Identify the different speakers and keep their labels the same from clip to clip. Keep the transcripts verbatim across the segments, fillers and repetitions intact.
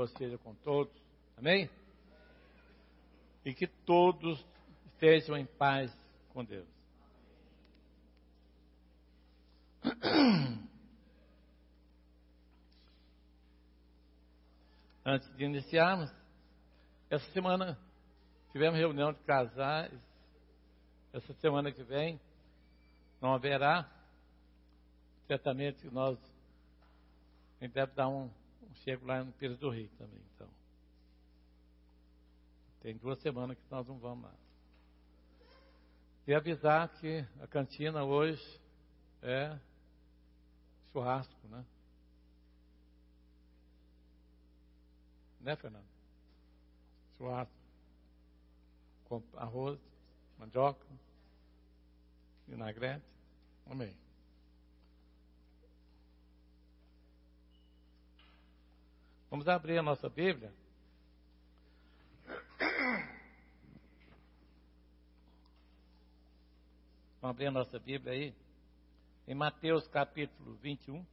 Speaker 1: Senhor seja com todos. Amém? E que todos estejam em paz com Deus. Antes de iniciarmos, essa semana tivemos reunião de casais. Essa semana que vem não haverá. Certamente nós a gente deve dar um, um chego lá no Pires do Rio também. Então, tem duas semanas que nós não vamos lá. E avisar que a cantina hoje é churrasco, né? Né, Fernando? Churrasco. Com arroz, mandioca, vinagrete. Amém. Vamos abrir a nossa Bíblia. Vamos abrir a nossa Bíblia aí. Em Mateus capítulo vinte e um.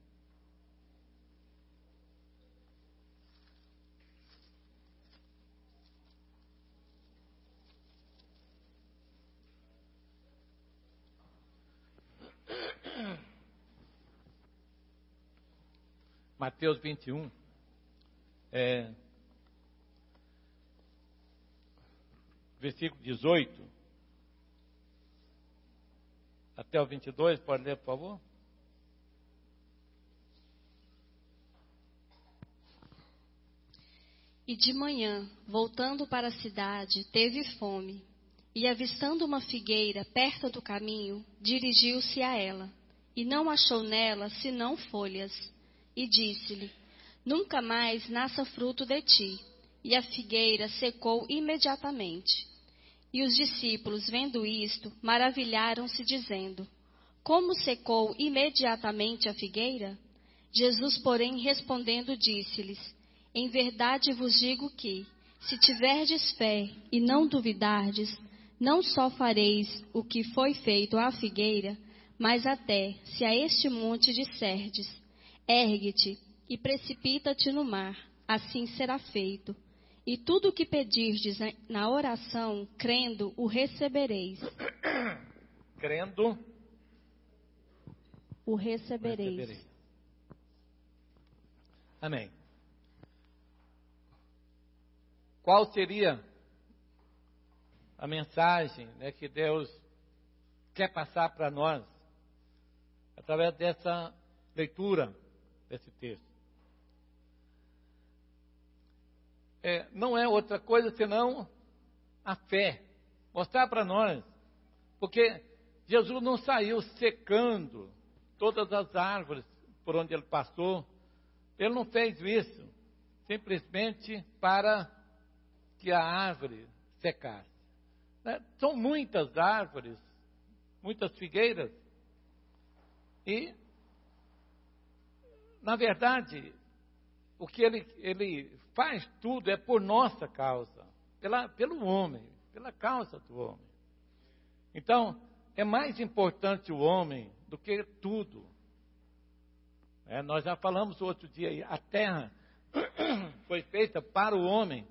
Speaker 1: Mateus vinte e um. É, versículo dezoito até o vinte e dois, pode ler, por favor?
Speaker 2: E de manhã, voltando para a cidade, teve fome, e avistando uma figueira perto do caminho, dirigiu-se a ela, e não achou nela senão folhas, e disse-lhe: Nunca mais nasça fruto de ti. E a figueira secou imediatamente. E os discípulos, vendo isto, maravilharam-se, dizendo: Como secou imediatamente a figueira? Jesus, porém, respondendo, disse-lhes: Em verdade vos digo que, se tiverdes fé e não duvidardes, não só fareis o que foi feito à figueira, mas até, se a este monte disserdes: Ergue-te e precipita-te no mar, assim será feito. E tudo o que pedirdes na oração, crendo, o recebereis.
Speaker 1: Crendo,
Speaker 2: o recebereis.
Speaker 1: recebereis. Amém. Qual seria a mensagem, né, que Deus quer passar para nós através dessa leitura desse texto? É, não é outra coisa senão a fé. Mostrar para nós. Porque Jesus não saiu secando todas as árvores por onde ele passou. Ele não fez isso simplesmente para que a árvore secasse. Né? São muitas árvores, muitas figueiras. E, na verdade, o que ele, ele faz tudo é por nossa causa, pela, pelo homem, pela causa do homem. Então, é mais importante o homem do que tudo. É, nós já falamos outro dia aí, a terra foi feita para o homem.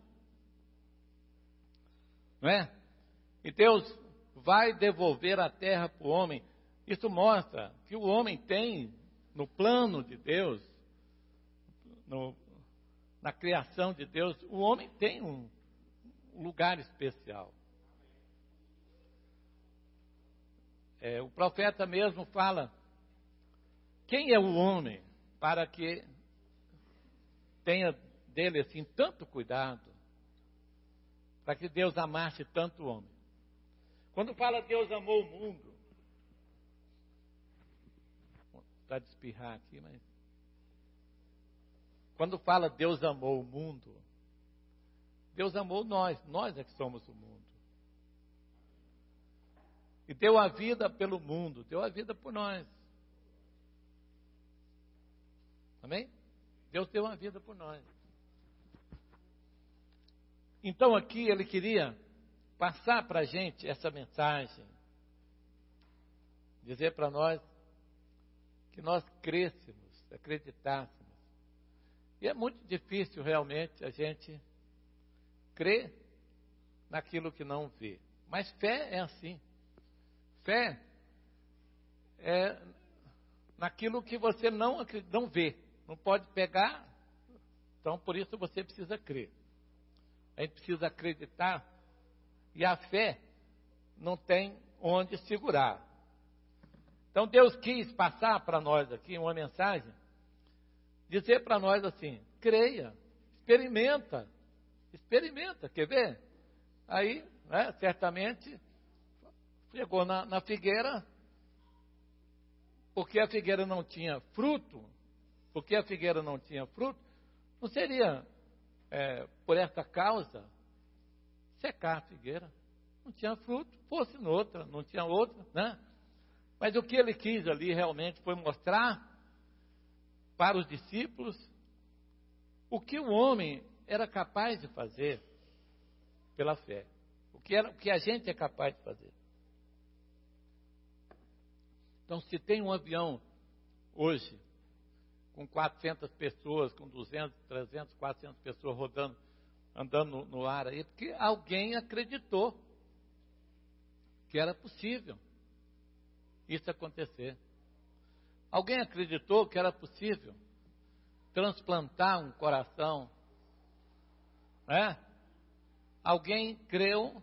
Speaker 1: Não é? E Deus vai devolver a terra para o homem. Isso mostra que o homem tem, no plano de Deus, no, na criação de Deus, o homem tem um, um lugar especial. É, o profeta mesmo fala: quem é o homem para que tenha dele assim tanto cuidado, para que Deus amasse tanto o homem? Quando fala Deus amou o mundo, está de espirrar aqui, mas quando fala Deus amou o mundo, Deus amou nós, nós é que somos o mundo. E deu a vida pelo mundo, deu a vida por nós. Amém? Deus deu a vida por nós. Então aqui ele queria passar para a gente essa mensagem, dizer para nós que nós crêssemos, acreditássemos E é muito difícil realmente a gente crer naquilo que não vê. Mas fé é assim. Fé é naquilo que você não, não vê. Não pode pegar. Então, por isso você precisa crer. A gente precisa acreditar. E a fé não tem onde segurar. Então, Deus quis passar para nós aqui uma mensagem, dizer para nós assim: creia, experimenta, experimenta, quer ver? Aí, né, certamente, chegou na, na figueira, porque a figueira não tinha fruto, porque a figueira não tinha fruto, não seria, é, por essa causa, secar a figueira. Não tinha fruto, fosse noutra, não tinha outra, né? Mas o que ele quis ali realmente foi mostrar para os discípulos o que o homem era capaz de fazer pela fé. O que, era, o que a gente é capaz de fazer. Então, se tem um avião hoje com quatrocentas pessoas, com duzentas, trezentas, quatrocentas pessoas rodando, andando no, no ar aí, porque alguém acreditou que era possível isso acontecer. Alguém acreditou que era possível transplantar um coração, né? Alguém creu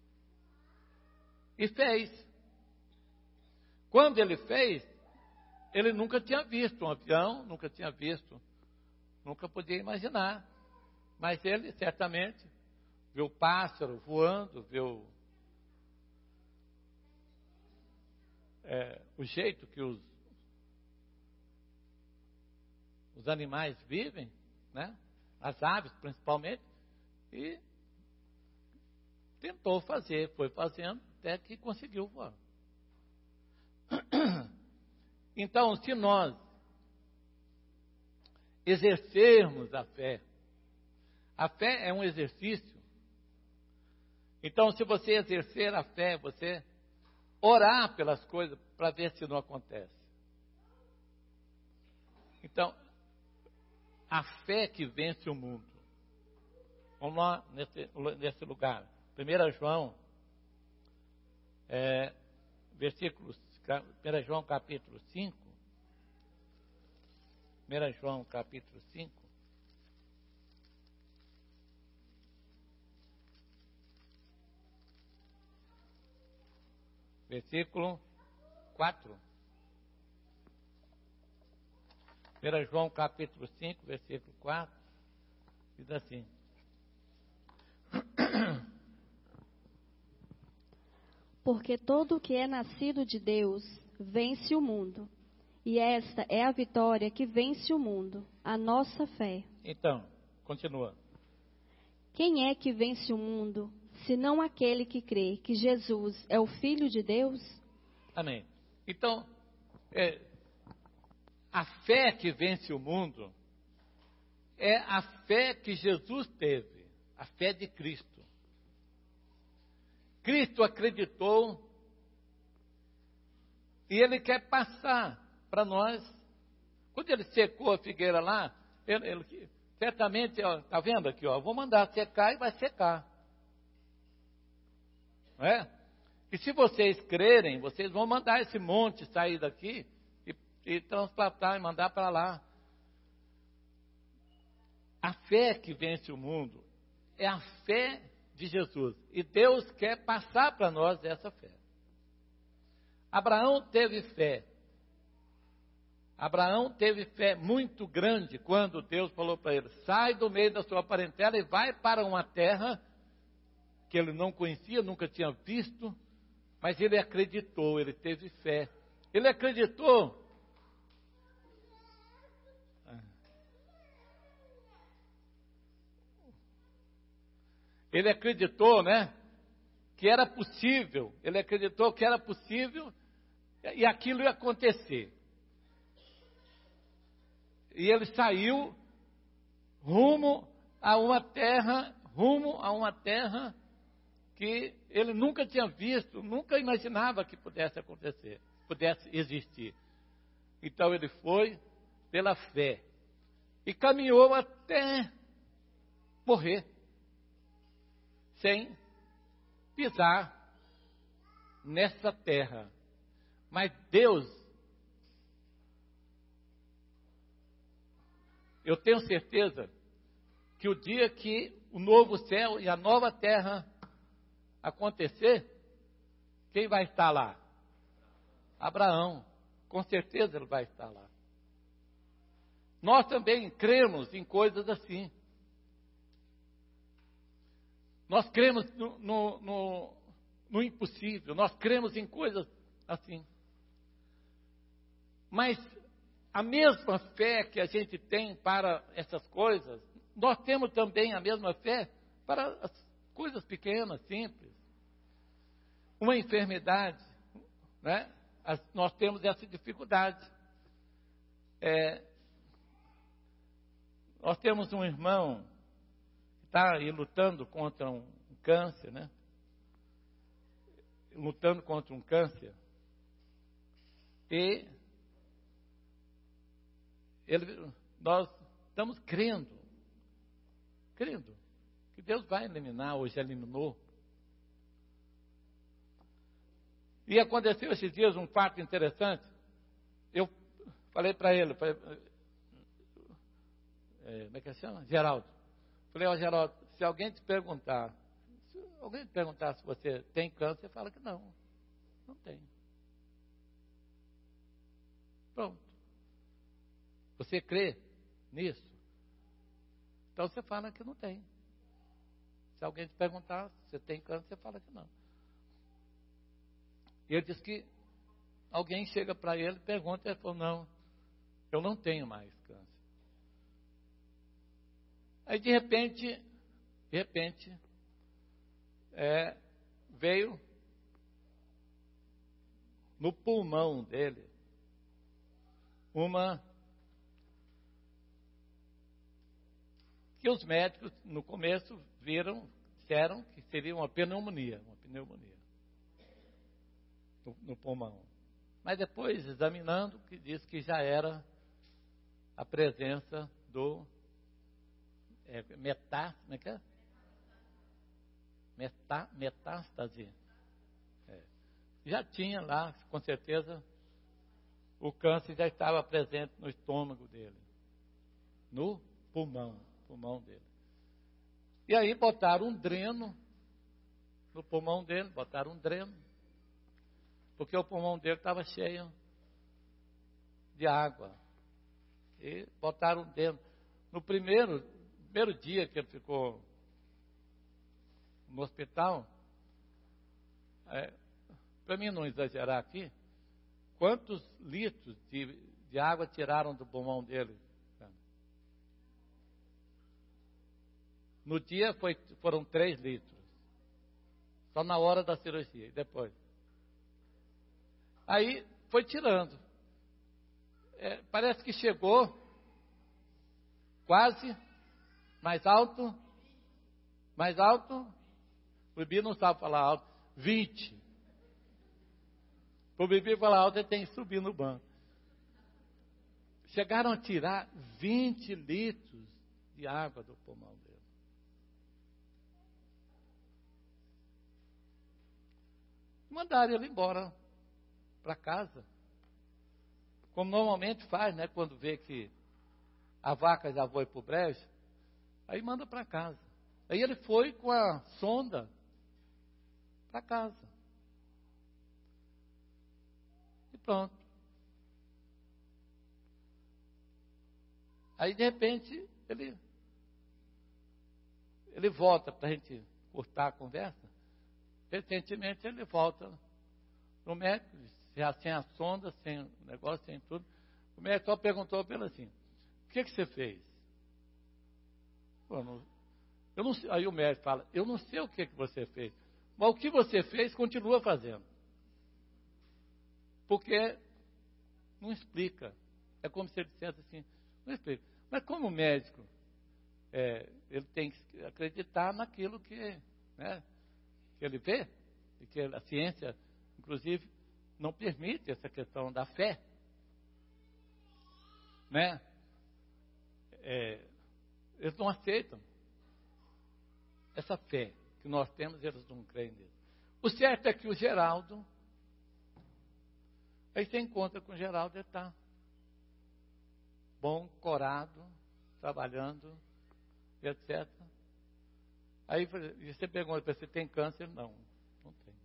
Speaker 1: e fez. Quando ele fez, ele nunca tinha visto um avião, nunca tinha visto, nunca podia imaginar. Mas ele certamente viu pássaro voando, viu é, o jeito que os, os animais vivem, né? As aves principalmente, e tentou fazer, foi fazendo até que conseguiu voar. Então, se nós exercermos a fé, a fé é um exercício. Então, se você exercer a fé, você orar pelas coisas para ver se não acontece. Então, a fé que vence o mundo. Vamos lá nesse, nesse lugar. primeiro João, é, versículos, primeiro João capítulo cinco. primeiro João capítulo cinco. Versículo quatro. primeiro João capítulo cinco, versículo quatro. Diz assim:
Speaker 2: Porque todo o que é nascido de Deus vence o mundo. E esta é a vitória que vence o mundo, a nossa fé.
Speaker 1: Então, continua.
Speaker 2: Quem é que vence o mundo, senão aquele que crê que Jesus é o Filho de Deus?
Speaker 1: Amém. Então, é, a fé que vence o mundo é a fé que Jesus teve, a fé de Cristo. Cristo acreditou e Ele quer passar para nós. Quando Ele secou a figueira lá, ele, ele, certamente, está vendo aqui, ó, vou mandar secar e vai secar. Não é? E se vocês crerem, vocês vão mandar esse monte sair daqui e, e transplantar e mandar para lá. A fé que vence o mundo é a fé de Jesus. E Deus quer passar para nós essa fé. Abraão teve fé. Abraão teve fé muito grande quando Deus falou para ele: sai do meio da sua parentela e vai para uma terra que ele não conhecia, nunca tinha visto, mas ele acreditou, ele teve fé. Ele acreditou. Ele acreditou, né, que era possível. Ele acreditou que era possível e aquilo ia acontecer. E ele saiu rumo a uma terra, rumo a uma terra que ele nunca tinha visto, nunca imaginava que pudesse acontecer, pudesse existir. Então ele foi pela fé. E caminhou até morrer, sem pisar nessa terra. Mas Deus, eu tenho certeza que o dia que o novo céu e a nova terra acontecer, quem vai estar lá? Abraão. Com certeza ele vai estar lá. Nós também cremos em coisas assim. Nós cremos no, no, no, no impossível. Nós cremos em coisas assim. Mas a mesma fé que a gente tem para essas coisas, nós temos também a mesma fé para as coisas pequenas, simples. Uma enfermidade, né? As, nós temos essa dificuldade. É, nós temos um irmão que está aí lutando contra um, um câncer, né? Lutando contra um câncer. E ele, nós estamos crendo, crendo que Deus vai eliminar, hoje eliminou. E aconteceu esses dias um fato interessante. Eu falei para ele, falei, é, como é que chama? Geraldo. Falei, ó Geraldo, se alguém te perguntar, se alguém te perguntar se você tem câncer, você fala que não, não tem. Pronto. Você crê nisso? Então você fala que não tem. Se alguém te perguntar se você tem câncer, você fala que não. E ele disse que alguém chega para ele, pergunta, e ele falou, não, eu não tenho mais câncer. Aí de repente, de repente, é, veio no pulmão dele uma que os médicos no começo viram, disseram que seria uma pneumonia, uma pneumonia no, no pulmão. Mas depois, examinando, que disse que já era a presença do é, metá, como é que é? Metá, metástase. É. Já tinha lá, com certeza, o câncer já estava presente no estômago dele, no pulmão, pulmão dele. E aí botaram um dreno no pulmão dele, botaram um dreno, porque o pulmão dele estava cheio de água. E botaram um dreno. No primeiro, primeiro dia que ele ficou no hospital, é, para mim não exagerar aqui, quantos litros de, de água tiraram do pulmão dele? No dia foi, foram três litros. Só na hora da cirurgia. E depois? Aí foi tirando. É, parece que chegou quase mais alto. Mais alto. O Bibi não sabe falar alto. vinte. Para o Bibi falar alto, ele tem que subir no banco. Chegaram a tirar vinte litros de água do pulmão dele. Mandaram ele embora para casa, como normalmente faz, né? Quando vê que a vaca já foi para o brejo, aí manda para casa. Aí ele foi com a sonda para casa. E pronto. Aí de repente ele, ele volta para a gente cortar a conversa. Recentemente ele volta no médico, já sem a sonda, sem o negócio, sem tudo. O médico só perguntou para ele assim, o que, que você fez? Pô, não, eu não sei. Aí o médico fala, eu não sei o que, que você fez, mas o que você fez, continua fazendo. Porque não explica. É como se ele dissesse assim, não explica. Mas como médico, é, ele tem que acreditar naquilo que... Né, que ele vê, e que a ciência, inclusive, não permite essa questão da fé. Né? é, eles não aceitam essa fé que nós temos, eles não creem nisso. O certo é que o Geraldo, aí você encontra com o Geraldo, ele está bom, corado, trabalhando, etcétera. Aí você pergunta, você tem câncer? Não, não tem.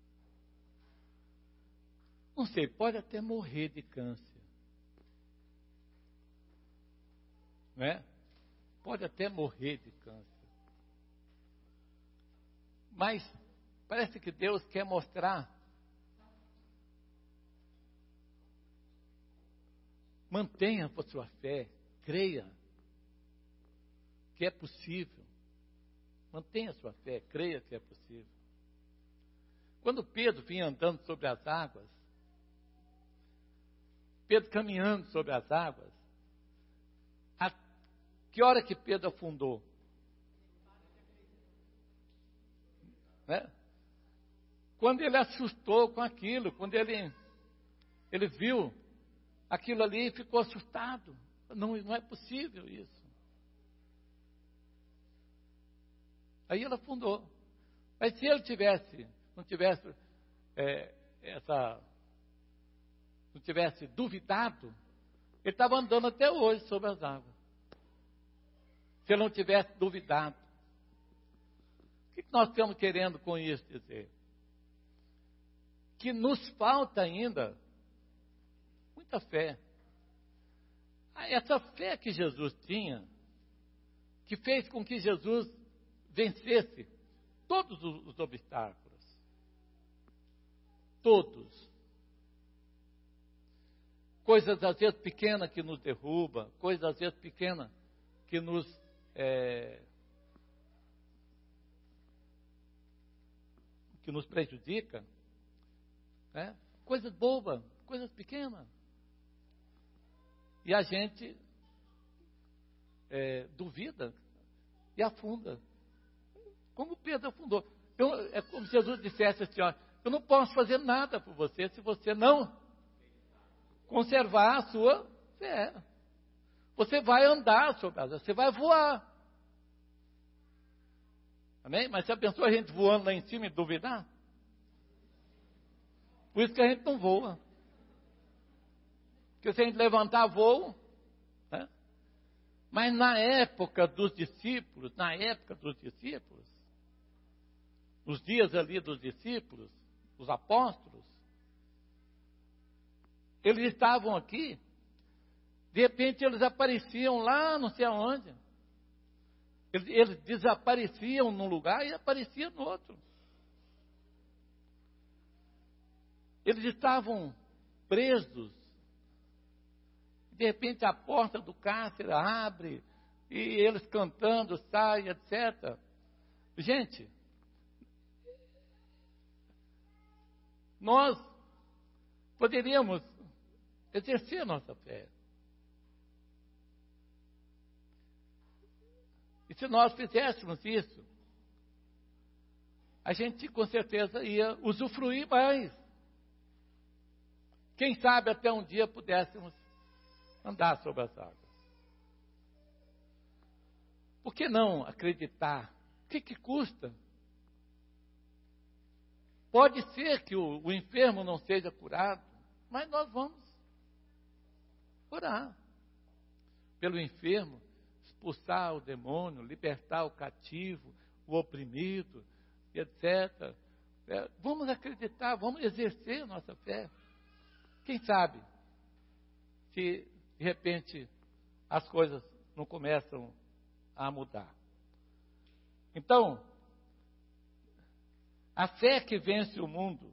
Speaker 1: Não sei, pode até morrer de câncer. Não é? Pode até morrer de câncer. Mas parece que Deus quer mostrar. Mantenha a sua fé, creia que é possível. Mantenha a sua fé, creia que é possível. Quando Pedro vinha andando sobre as águas, Pedro caminhando sobre as águas, a que hora que Pedro afundou? Né? Quando ele assustou com aquilo, quando ele, ele viu aquilo ali e ficou assustado. Não, não é possível isso. Aí ele afundou. Mas se ele tivesse, não tivesse é, essa, não tivesse duvidado, ele estava andando até hoje sobre as águas. Se ele não tivesse duvidado. O que nós estamos querendo com isso dizer? Que nos falta ainda muita fé. Essa fé que Jesus tinha, que fez com que Jesus vencesse todos os obstáculos. Todos. Coisas às vezes pequenas que nos derrubam, coisas às vezes pequenas que nos é, que nos prejudica, né? Coisas bobas, coisas pequenas. E a gente é, duvida e afunda. Como Pedro afundou. Eu, é como se Jesus dissesse assim, ó, eu não posso fazer nada por você se você não conservar a sua fé. Você vai andar sobre as, você vai voar. Amém? Mas já pensou a gente voando lá em cima e duvidar? Por isso que a gente não voa. Porque se a gente levantar voo, né? Mas na época dos discípulos, na época dos discípulos, nos dias ali dos discípulos, dos apóstolos, eles estavam aqui, de repente eles apareciam lá não sei aonde. Eles, eles desapareciam num lugar e apareciam no outro. Eles estavam presos. De repente a porta do cárcere abre e eles cantando, saem, etcétera. Gente, nós poderíamos exercer a nossa fé. E se nós fizéssemos isso, a gente com certeza ia usufruir mais. Quem sabe até um dia pudéssemos andar sobre as águas. Por que não acreditar? O que, que custa? Pode ser que o, o enfermo não seja curado, mas nós vamos orar pelo enfermo, expulsar o demônio, libertar o cativo, o oprimido, etcétera. É, vamos acreditar, vamos exercer a nossa fé. Quem sabe, se de repente as coisas não começam a mudar. Então, a fé que vence o mundo,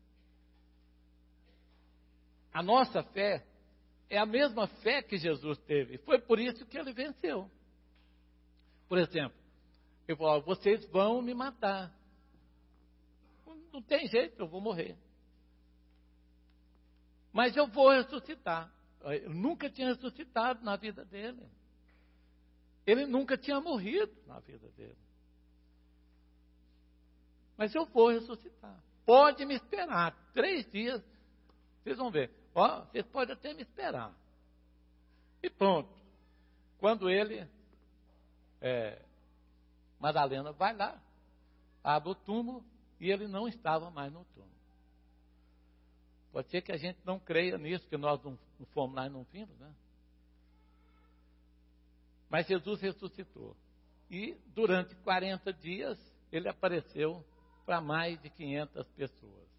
Speaker 1: a nossa fé, é a mesma fé que Jesus teve. Foi por isso que ele venceu. Por exemplo, ele falou, vocês vão me matar. Não tem jeito, eu vou morrer. Mas eu vou ressuscitar. Eu nunca tinha ressuscitado na vida dele. Ele nunca tinha morrido na vida dele. Mas eu vou ressuscitar. Pode me esperar. Três dias, vocês vão ver. Ó, vocês podem até me esperar. E pronto. Quando ele, é, Madalena vai lá, abre o túmulo e ele não estava mais no túmulo. Pode ser que a gente não creia nisso, que nós não, não fomos lá e não vimos, né? Mas Jesus ressuscitou. E durante quarenta dias ele apareceu para mais de quinhentas pessoas.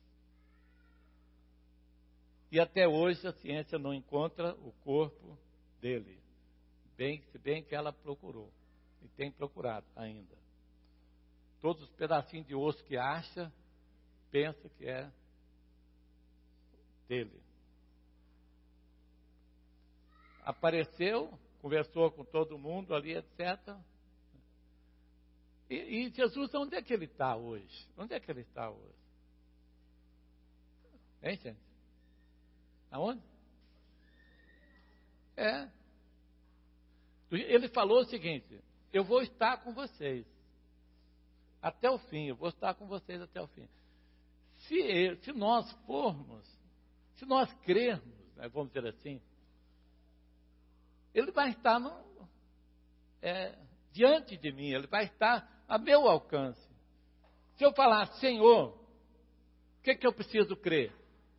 Speaker 1: E até hoje a ciência não encontra o corpo dele. Bem, se bem que ela procurou. E tem procurado ainda. Todos os pedacinhos de osso que acha, pensa que é dele. Apareceu, conversou com todo mundo ali, etcétera. E, e Jesus, onde é que ele está hoje? Onde é que ele está hoje? Hein, gente? Aonde? É. Ele falou o seguinte: eu vou estar com vocês até o fim, eu vou estar com vocês até o fim. Se, se nós formos, se nós crermos, né, vamos dizer assim, ele vai estar no, é, diante de mim, ele vai estar a meu alcance. Se eu falar, Senhor, o que, que eu preciso crer?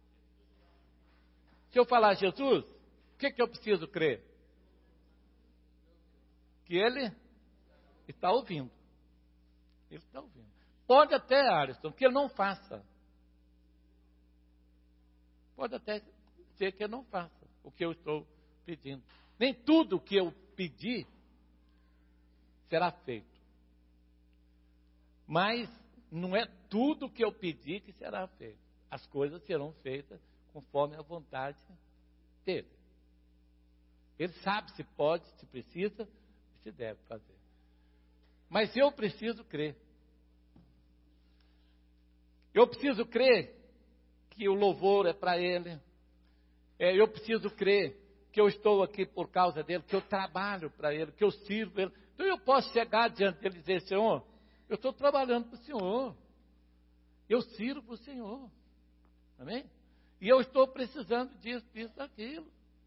Speaker 1: Se eu falar, Jesus, o que, que eu preciso crer? Que ele está ouvindo. Ele está ouvindo. Pode até, Alisson, que ele não faça. Pode até ser que ele não faça o que eu estou pedindo. Nem tudo o que eu pedir será feito. Mas não é tudo o que eu pedir que será feito. As coisas serão feitas conforme a vontade dele. Ele sabe se pode, se precisa, se deve fazer. Mas eu preciso crer. Eu preciso crer que o louvor é para ele. É, eu preciso crer que eu estou aqui por causa dele, que eu trabalho para ele, que eu sirvo ele. Então eu posso chegar diante dele e dizer, Senhor, eu estou trabalhando para o Senhor. Eu sirvo o Senhor. Amém? E eu estou precisando disso, disso, daquilo.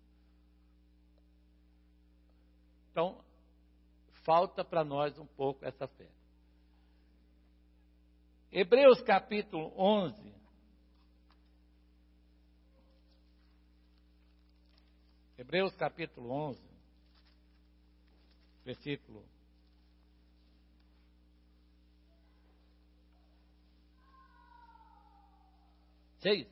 Speaker 1: Então, falta para nós um pouco essa fé. Hebreus capítulo onze. Hebreus capítulo onze. Versículo seis.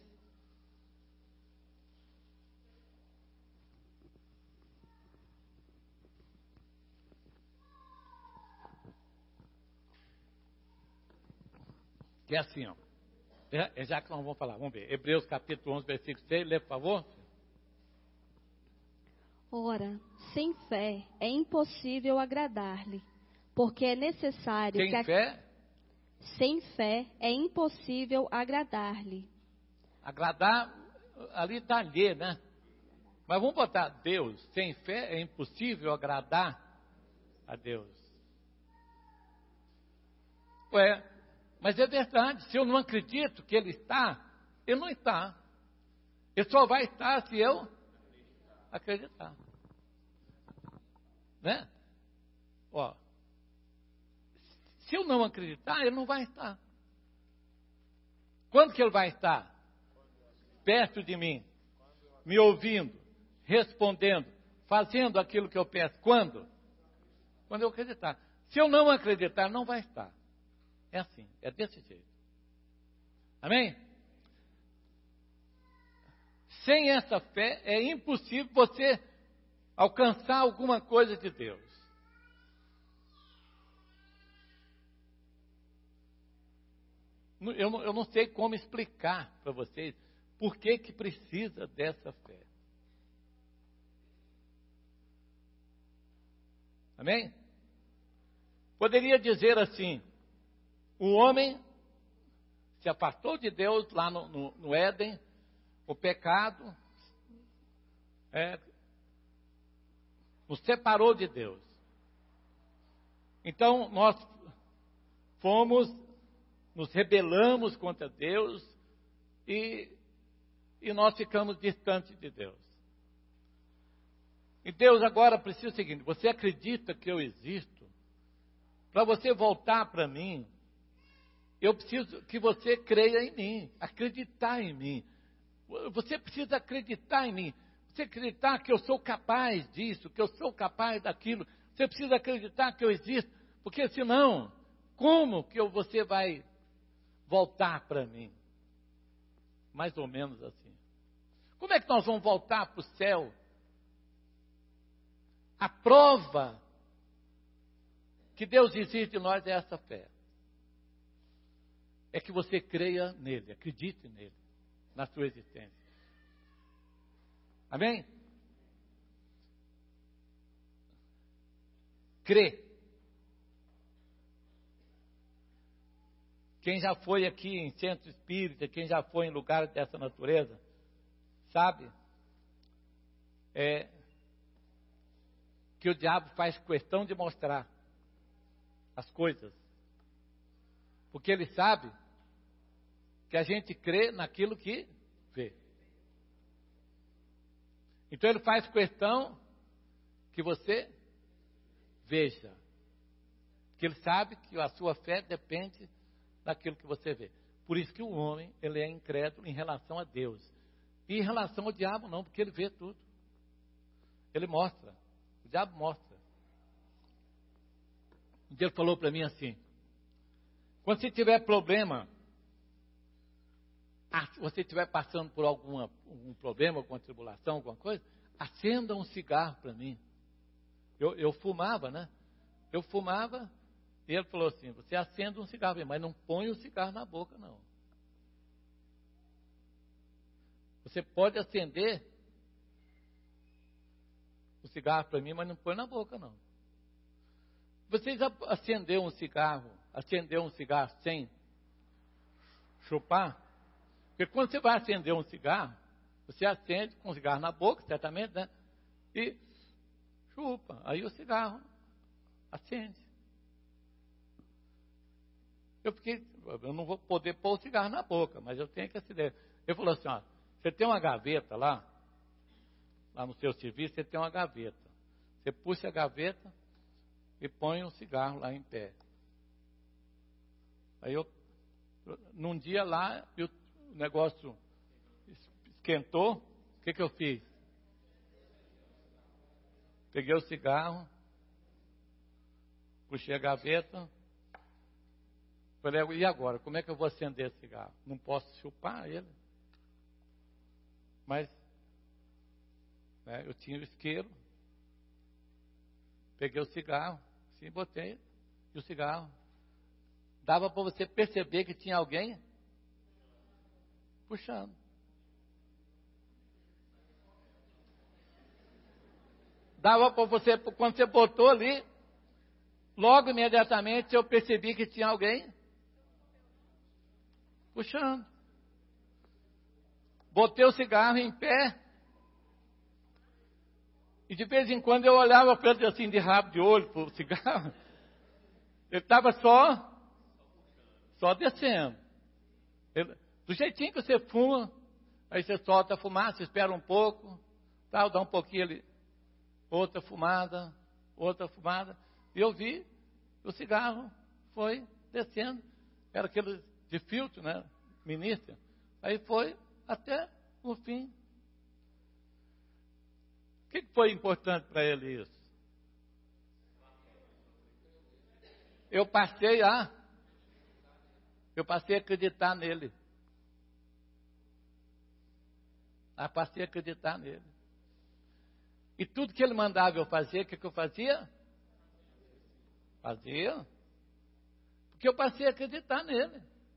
Speaker 1: Que é assim, ó. É, já que nós vamos falar, vamos ver. Hebreus capítulo onze, versículo seis, lê por favor.
Speaker 2: Ora, sem fé é impossível agradar-lhe, porque é necessário
Speaker 1: sem
Speaker 2: que... A...
Speaker 1: fé?
Speaker 2: Sem fé é impossível agradar-lhe.
Speaker 1: Agradar, ali está alheio, né? Mas vamos botar Deus. Sem fé é impossível agradar a Deus. Ué, mas é verdade. Se eu não acredito que Ele está, Ele não está. Ele só vai estar se eu acreditar. Né? Ó, se eu não acreditar, Ele não vai estar. Quando que Ele vai estar? Perto de mim, me ouvindo, respondendo, fazendo aquilo que eu peço. Quando? Quando eu acreditar. Se eu não acreditar, não vai estar. É assim, é desse jeito. Amém? Sem essa fé, é impossível você alcançar alguma coisa de Deus. Eu não, eu não sei como explicar para vocês por que que precisa dessa fé. Amém? Poderia dizer assim, o homem se afastou de Deus lá no, no, no Éden, o pecado é, nos separou de Deus. Então nós fomos, nos rebelamos contra Deus e, e nós ficamos distantes de Deus. E Deus agora precisa o seguinte: você acredita que eu existo? Para você voltar para mim, eu preciso que você creia em mim, acreditar em mim. Você precisa acreditar em mim. Você acreditar que eu sou capaz disso, que eu sou capaz daquilo. Você precisa acreditar que eu existo, porque senão, como que eu, você vai voltar para mim? Mais ou menos assim. Como é que nós vamos voltar para o céu? A prova que Deus existe em nós é essa fé. É que você creia nele, acredite nele, na sua existência. Amém? Crê. Quem já foi aqui em centro espírita, quem já foi em lugares dessa natureza, sabe? É que o diabo faz questão de mostrar as coisas. Porque ele sabe que a gente crê naquilo que vê. Então ele faz questão que você veja. Porque ele sabe que a sua fé depende daquilo que você vê. Por isso que o homem, ele é incrédulo em relação a Deus. E em relação ao diabo não, porque ele vê tudo. Ele mostra. O diabo mostra. Um dia ele falou para mim assim: quando você tiver problema, se você estiver passando por alguma, algum problema, alguma tribulação, alguma coisa, acenda um cigarro para mim. Eu, eu fumava, né? Eu fumava, e ele falou assim: você acende um cigarro, mas não põe o cigarro na boca, não. Você pode acender o cigarro para mim, mas não põe na boca, não. Você já acendeu um cigarro, acendeu um cigarro sem chupar? Porque quando você vai acender um cigarro, você acende com o cigarro na boca, certamente, né? E chupa. Aí o cigarro acende. Eu fiquei, eu não vou poder pôr o cigarro na boca, mas eu tenho que acender. Ele falou assim: ó, você tem uma gaveta lá, lá no seu serviço, você tem uma gaveta. Você puxa a gaveta e põe um cigarro lá em pé. Aí eu, num dia lá, eu o negócio esquentou, o que, que eu fiz? Peguei o cigarro, puxei a gaveta, falei: e agora? Como é que eu vou acender esse cigarro? Não posso chupar ele. Mas né, eu tinha o isqueiro, peguei o cigarro, assim, botei, e o cigarro dava para você perceber que tinha alguém puxando. Dava para você, quando você botou ali, logo imediatamente eu percebi que tinha alguém puxando. Botei o cigarro em pé, e de vez em quando eu olhava para ele assim de rabo de olho para o cigarro. Ele estava só, só descendo. Ele, do jeitinho que você fuma, aí você solta a fumaça, espera um pouco, tal, dá um pouquinho ali, outra fumada, outra fumada, e eu vi, o cigarro foi descendo, era aquele de filtro, né, ministro, aí foi até o fim. O que foi importante para ele isso? Eu passei a, eu passei a acreditar nele. Eu passei a acreditar nele. E tudo que ele mandava eu fazer, o que, que eu fazia? Fazia. Porque eu passei a acreditar nele.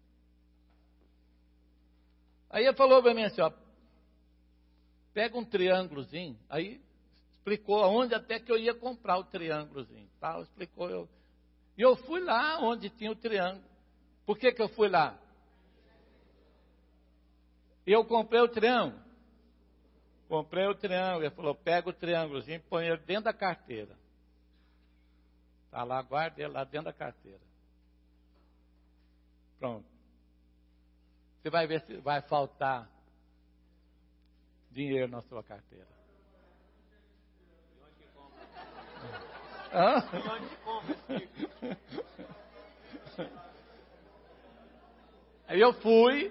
Speaker 1: Aí ele falou para mim assim, ó, pega um triângulozinho, aí explicou aonde até que eu ia comprar o triângulozinho. Tal, explicou eu. E eu fui lá onde tinha o triângulo. Por que, que eu fui lá? Eu comprei o triângulo. Comprei o triângulo, ele falou, pega o triângulozinho e põe ele dentro da carteira. Está lá, guarda ele lá dentro da carteira. Pronto. Você vai ver se vai faltar dinheiro na sua carteira. Hã? Aí eu fui,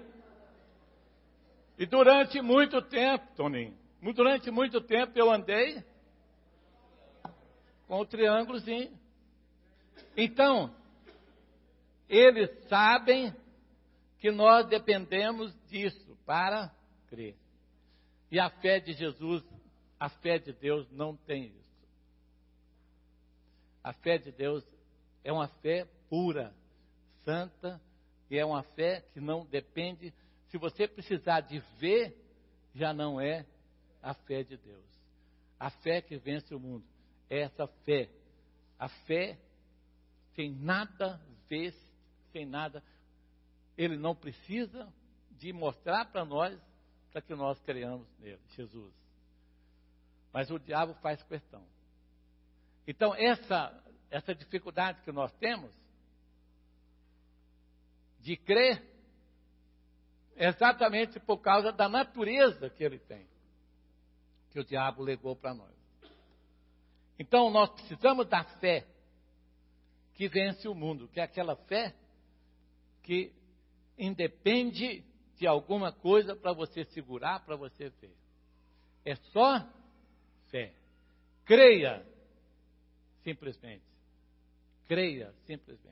Speaker 1: e durante muito tempo, Toninho, durante muito tempo eu andei com o triângulozinho. Então, eles sabem que nós dependemos disso para crer. E a fé de Jesus, a fé de Deus não tem isso. A fé de Deus é uma fé pura, santa, e é uma fé que não depende. Se você precisar de ver, já não é a fé de Deus. A fé que vence o mundo é essa fé. A fé sem nada a ver, sem nada. Ele não precisa de mostrar para nós, para que nós creiamos nele, Jesus. Mas o diabo faz questão. Então, essa, essa dificuldade que nós temos de crer, é exatamente por causa da natureza que ele tem, que o diabo legou para nós. Então, nós precisamos da fé que vence o mundo, que é aquela fé que independe de alguma coisa para você segurar, para você ver. É só fé. Creia, simplesmente. Creia, simplesmente.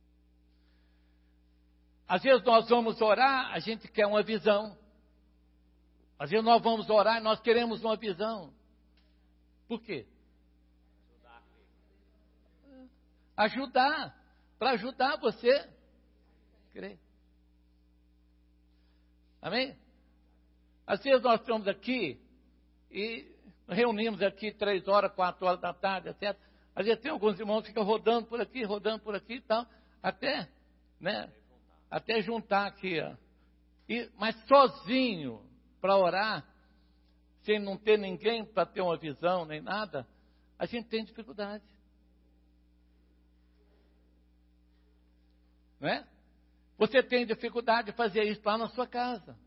Speaker 1: Às vezes nós vamos orar, a gente quer uma visão. Às vezes nós vamos orar e nós queremos uma visão. Por quê? Ajudar. Para ajudar você a crer. Amém? Às vezes nós estamos aqui e reunimos aqui três horas, quatro horas da tarde, etcétera. Às vezes tem alguns irmãos que ficam rodando por aqui, rodando por aqui e tal, até, né, até juntar aqui. Ó. E, mas sozinho, para orar, sem não ter ninguém para ter uma visão nem nada, a gente tem dificuldade. Não é? Você tem dificuldade de fazer isso lá na sua casa.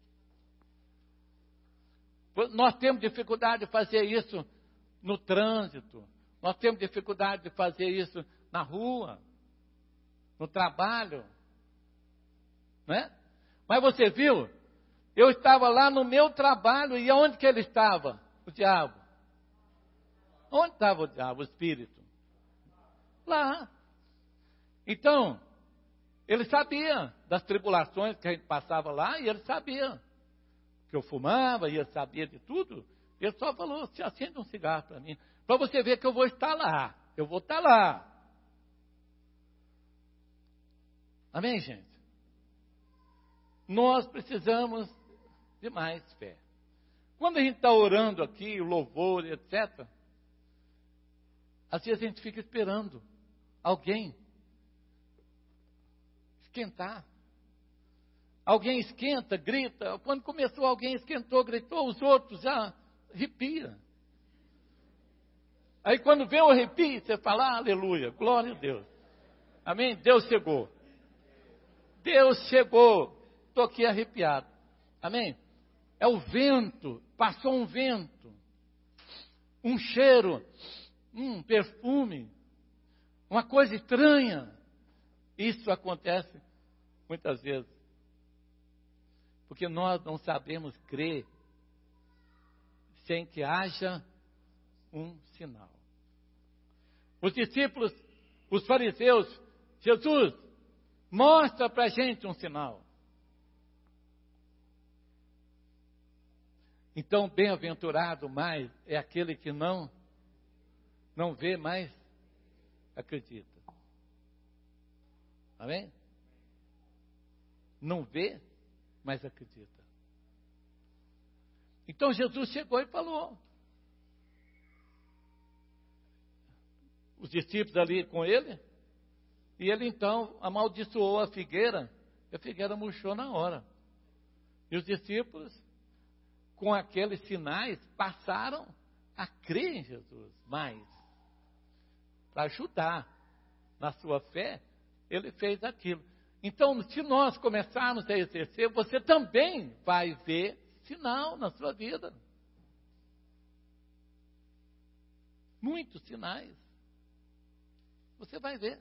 Speaker 1: Nós temos dificuldade de fazer isso no trânsito. Nós temos dificuldade de fazer isso na rua, no trabalho. Não é? Mas você viu? Eu estava lá no meu trabalho e onde que ele estava? O diabo. Onde estava o diabo, o espírito? Lá. Então, ele sabia das tribulações que a gente passava lá e ele sabia que eu fumava e ele sabia de tudo. Ele só falou, se acende um cigarro para mim, para você ver que eu vou estar lá. Eu vou estar lá. Amém, gente? Nós precisamos de mais fé. Quando a gente está orando aqui, o louvor, etcétera, às vezes a gente fica esperando alguém esquentar. Alguém esquenta, grita. Quando começou, alguém esquentou, gritou, os outros já arrepia. Aí quando vem o arrepio, você fala, ah, aleluia, glória a Deus. Amém? Deus chegou. Deus chegou. Estou aqui arrepiado. Amém? É o vento, passou um vento, um cheiro, um perfume, uma coisa estranha. Isso acontece muitas vezes. Porque nós não sabemos crer sem que haja um sinal. Os discípulos, os fariseus, Jesus, mostra para a gente um sinal. Então, bem-aventurado mais é aquele que não, não vê, mas acredita. Amém? Não vê, mas acredita. Então Jesus chegou e falou. Os discípulos ali com ele, e ele então amaldiçoou a figueira, e a figueira murchou na hora. E os discípulos, com aqueles sinais, passaram a crer em Jesus mais. Para ajudar na sua fé, ele fez aquilo. Então, se nós começarmos a exercer, você também vai ver sinal na sua vida. Muitos sinais. Você vai ver.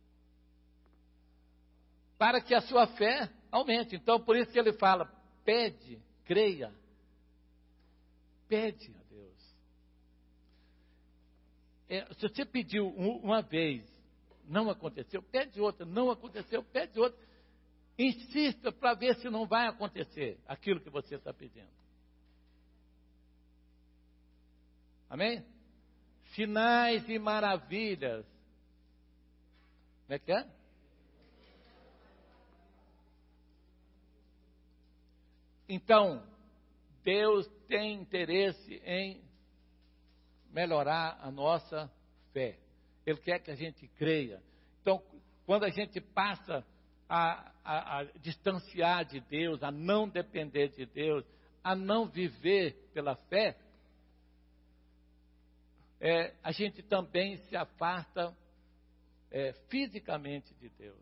Speaker 1: Para que a sua fé aumente. Então, por isso que ele fala, pede, creia. Pede a Deus. É, se você pediu uma vez, não aconteceu, pede outra, não aconteceu, pede outra. Insista para ver se não vai acontecer aquilo que você está pedindo. Amém? Sinais e maravilhas. Como é que é? Então, Deus tem interesse em melhorar a nossa fé. Ele quer que a gente creia. Então, quando a gente passa a, a, a distanciar de Deus, a não depender de Deus, a não viver pela fé, é, a gente também se afasta é, fisicamente de Deus.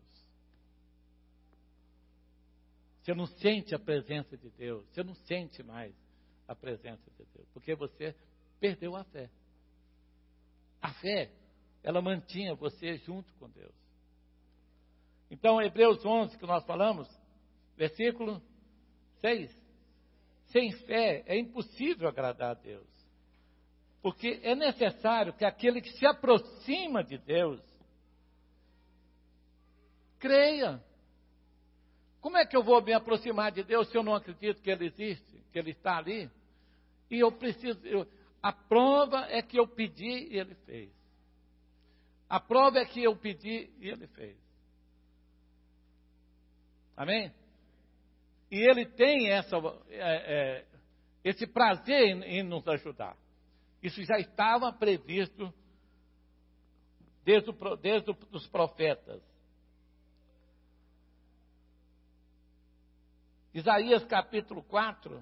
Speaker 1: Você não sente a presença de Deus, você não sente mais a presença de Deus, porque você perdeu a fé. A fé, ela mantinha você junto com Deus. Então, Hebreus onze, que nós falamos, versículo seis. Sem fé é impossível agradar a Deus. Porque é necessário que aquele que se aproxima de Deus, creia. Como é que eu vou me aproximar de Deus se eu não acredito que Ele existe, que Ele está ali? E eu preciso, eu, a prova é que eu pedi e Ele fez. A prova é que eu pedi e Ele fez. Amém? E Ele tem essa, é, é, esse prazer em, em nos ajudar. Isso já estava previsto desde, o, desde os profetas. Isaías capítulo quatro.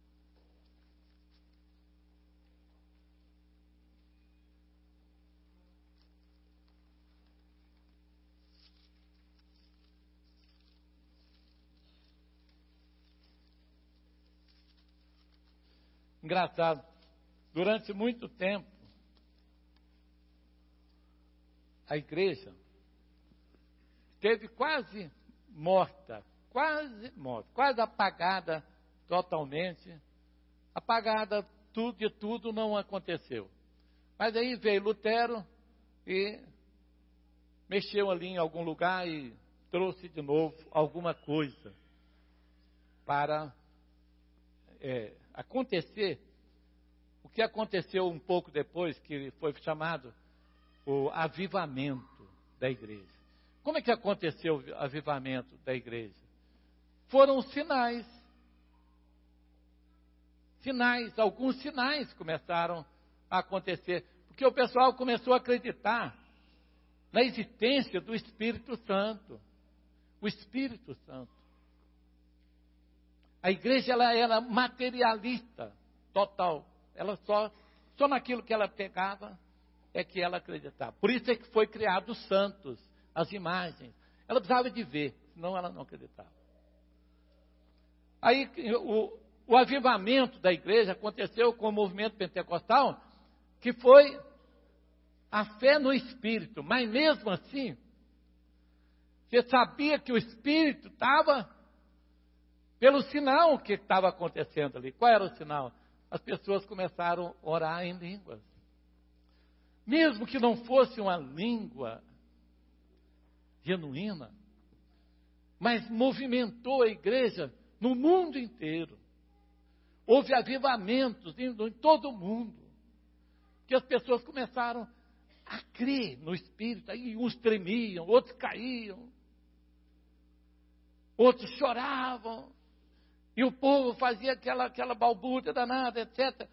Speaker 1: Engraçado, durante muito tempo, a igreja esteve quase morta, quase morta, quase apagada totalmente, apagada, tudo de tudo não aconteceu. Mas aí veio Lutero e mexeu ali em algum lugar e trouxe de novo alguma coisa para é, acontecer o que aconteceu um pouco depois, que foi chamado o avivamento da igreja. Como é que aconteceu o avivamento da igreja? Foram sinais. Sinais, alguns sinais começaram a acontecer, porque o pessoal começou a acreditar na existência do Espírito Santo. O Espírito Santo. A igreja ela era materialista, total. Ela só, só naquilo que ela pegava é que ela acreditava. Por isso é que foi criado os santos, as imagens. Ela precisava de ver, senão ela não acreditava. Aí o, o avivamento da igreja aconteceu com o movimento pentecostal, que foi a fé no Espírito. Mas mesmo assim, você sabia que o Espírito estava pelo sinal que estava acontecendo ali. Qual era o sinal? As pessoas começaram a orar em línguas. Mesmo que não fosse uma língua genuína, mas movimentou a igreja no mundo inteiro. Houve avivamentos em, em todo o mundo. Que as pessoas começaram a crer no Espírito. Aí uns tremiam, outros caíam. Outros choravam. E o povo fazia aquela, aquela balbúrdia danada, etcétera.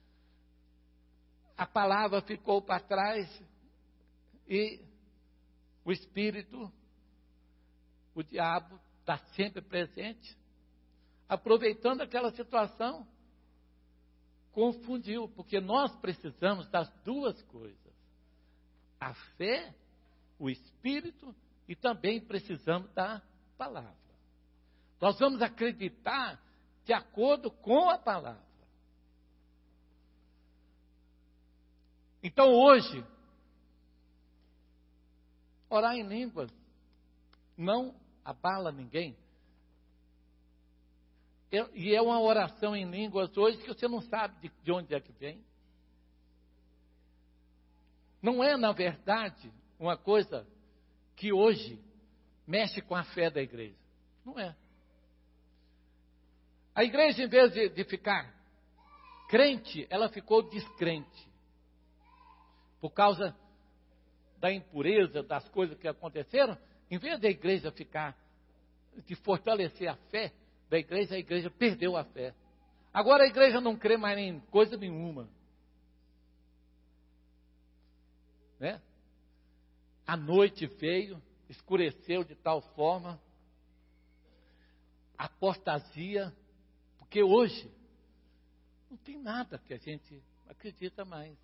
Speaker 1: A palavra ficou para trás e o Espírito, o diabo, está sempre presente, aproveitando aquela situação, confundiu, porque nós precisamos das duas coisas. A fé, o Espírito e também precisamos da palavra. Nós vamos acreditar de acordo com a palavra. Então hoje, Orar em línguas não abala ninguém. E é uma oração em línguas hoje que você não sabe de, de onde é que vem. Não é, na verdade, uma coisa que hoje mexe com a fé da igreja. Não é. A igreja, em vez de, de ficar crente, ela ficou descrente. Por causa da impureza, das coisas que aconteceram, em vez da igreja ficar, de fortalecer a fé da igreja, a igreja perdeu a fé. Agora a igreja não crê mais em coisa nenhuma. Né? A noite veio, escureceu de tal forma, apostasia, porque hoje não tem nada que a gente acredita mais.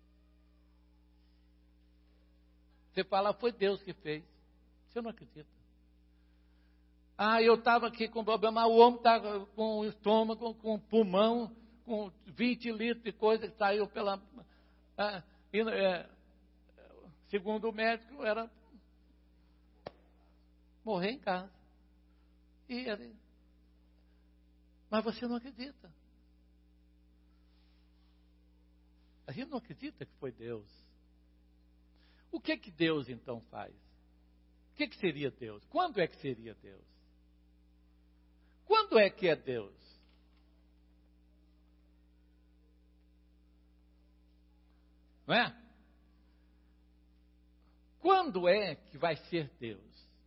Speaker 1: Você fala, foi Deus que fez. Você não acredita. Ah, eu estava aqui com problema, o homem está com o estômago, com o pulmão, com vinte litros de coisa que saiu pela... Ah, e, é, segundo o médico, era morrer em casa. E ele... Mas você não acredita. A gente não acredita que foi Deus. O que que Deus então faz? O que que seria Deus? Quando é que seria Deus? Quando é que é Deus? Não é? Quando é que vai ser Deus?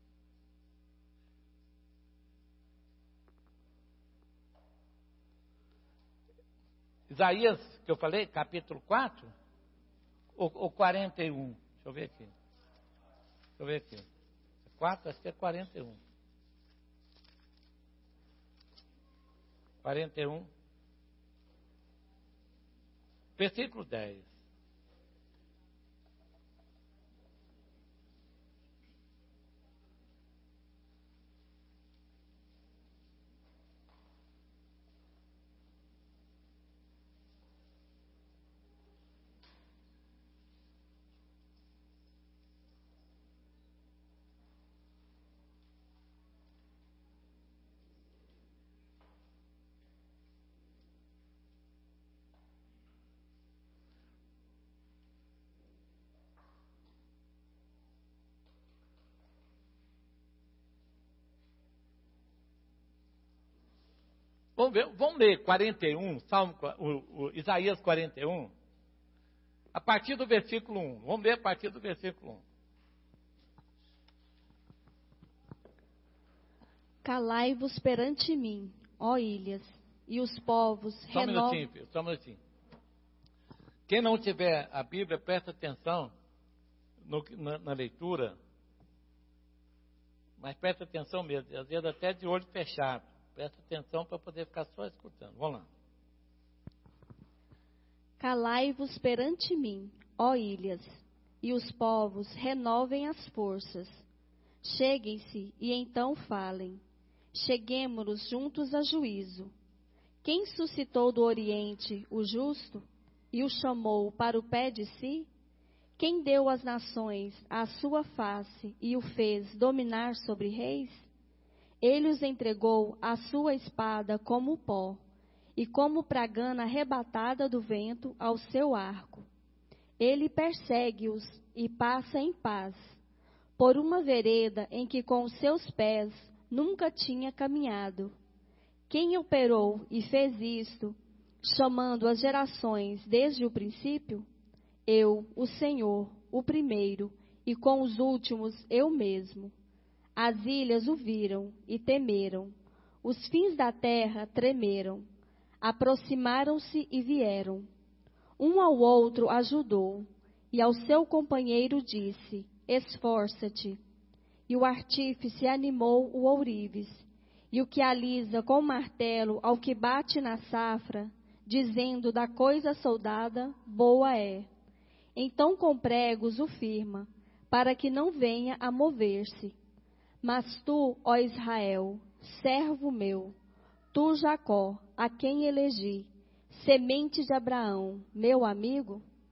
Speaker 1: Isaías, que eu falei, capítulo quatro, ou, ou quarenta e um? Deixa eu ver aqui. Deixa eu ver aqui. quatro, acho que é quarenta e um. quarenta e um. Versículo dez. Vamos ver, vamos ler quarenta e um, Salmo, o, o, Isaías quarenta e um, a partir do versículo um. Vamos ler a partir do versículo um.
Speaker 2: Calai-vos perante mim, ó ilhas, e os povos
Speaker 1: Só um
Speaker 2: renovam...
Speaker 1: minutinho, filho, só um minutinho. Quem não tiver a Bíblia, presta atenção no, na, na leitura, mas presta atenção mesmo, às vezes até de olho fechado. Presta atenção para poder ficar só escutando. Vamos lá.
Speaker 2: Calai-vos perante mim, ó ilhas, e os povos renovem as forças. Cheguem-se e então falem. Cheguemo-nos juntos a juízo. Quem suscitou do Oriente o justo e o chamou para o pé de si? Quem deu às nações a sua face e o fez dominar sobre reis? Ele os entregou à sua espada como pó, e como pragana arrebatada do vento ao seu arco. Ele persegue-os e passa em paz, por uma vereda em que com os seus pés nunca tinha caminhado. Quem operou e fez isto, chamando as gerações desde o princípio? Eu, o Senhor, o primeiro, e com os últimos eu mesmo. As ilhas o viram e temeram, os fins da terra tremeram, aproximaram-se e vieram. Um ao outro ajudou, e ao seu companheiro disse, esforça-te. E o artífice animou o ourives, e o que alisa com martelo ao que bate na safra, dizendo da coisa soldada, boa é. Então com pregos o firma, para que não venha a mover-se. Mas tu, ó Israel, servo meu, tu, Jacó, a quem elegi, semente de Abraão, meu amigo,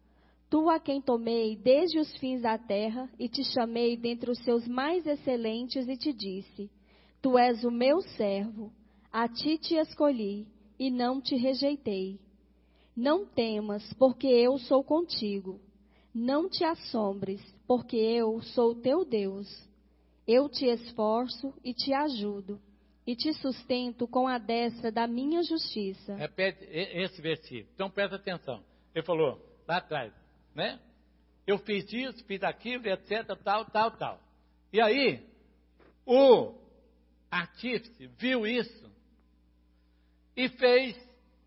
Speaker 3: Tu a quem tomei desde os fins da terra e te chamei dentre os seus mais excelentes e te disse, tu és o meu servo, a ti te escolhi e não te rejeitei. Não temas, porque eu sou contigo. Não te assombres, porque eu sou teu Deus. Eu te esforço e te ajudo, e te sustento com a destra da minha justiça.
Speaker 1: Repete esse versículo. Então presta atenção. Ele falou lá atrás, né? Eu fiz isso, fiz aquilo, etc, tal, tal, tal. E aí, o artífice viu isso e fez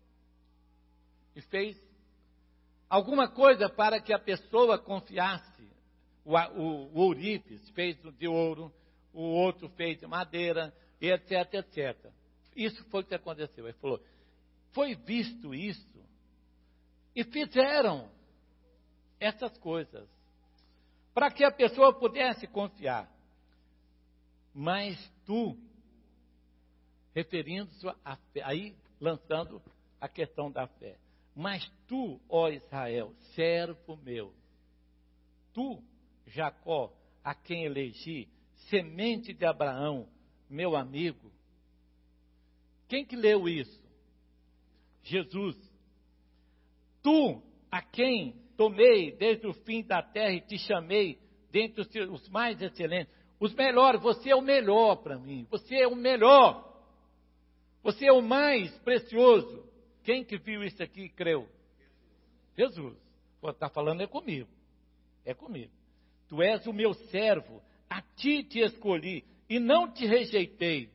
Speaker 1: e fez alguma coisa para que a pessoa confiasse. O, o, o ourives fez de ouro, o outro fez de madeira, etc, etcétera. Isso foi o que aconteceu. Ele falou, foi visto isso e fizeram essas coisas para que a pessoa pudesse confiar. Mas tu, referindo-se à fé, aí lançando a questão da fé. Mas tu, ó Israel, servo meu, tu, Jacó, a quem elegi, semente de Abraão, meu amigo. Quem que leu isso? Jesus. Tu, a quem tomei desde o fim da terra e te chamei dentre os mais excelentes, os melhores, você é o melhor para mim, você é o melhor, você é o mais precioso. Quem que viu isso aqui e creu? Jesus. Está falando é comigo. É comigo. Tu és o meu servo, a ti te escolhi e não te rejeitei.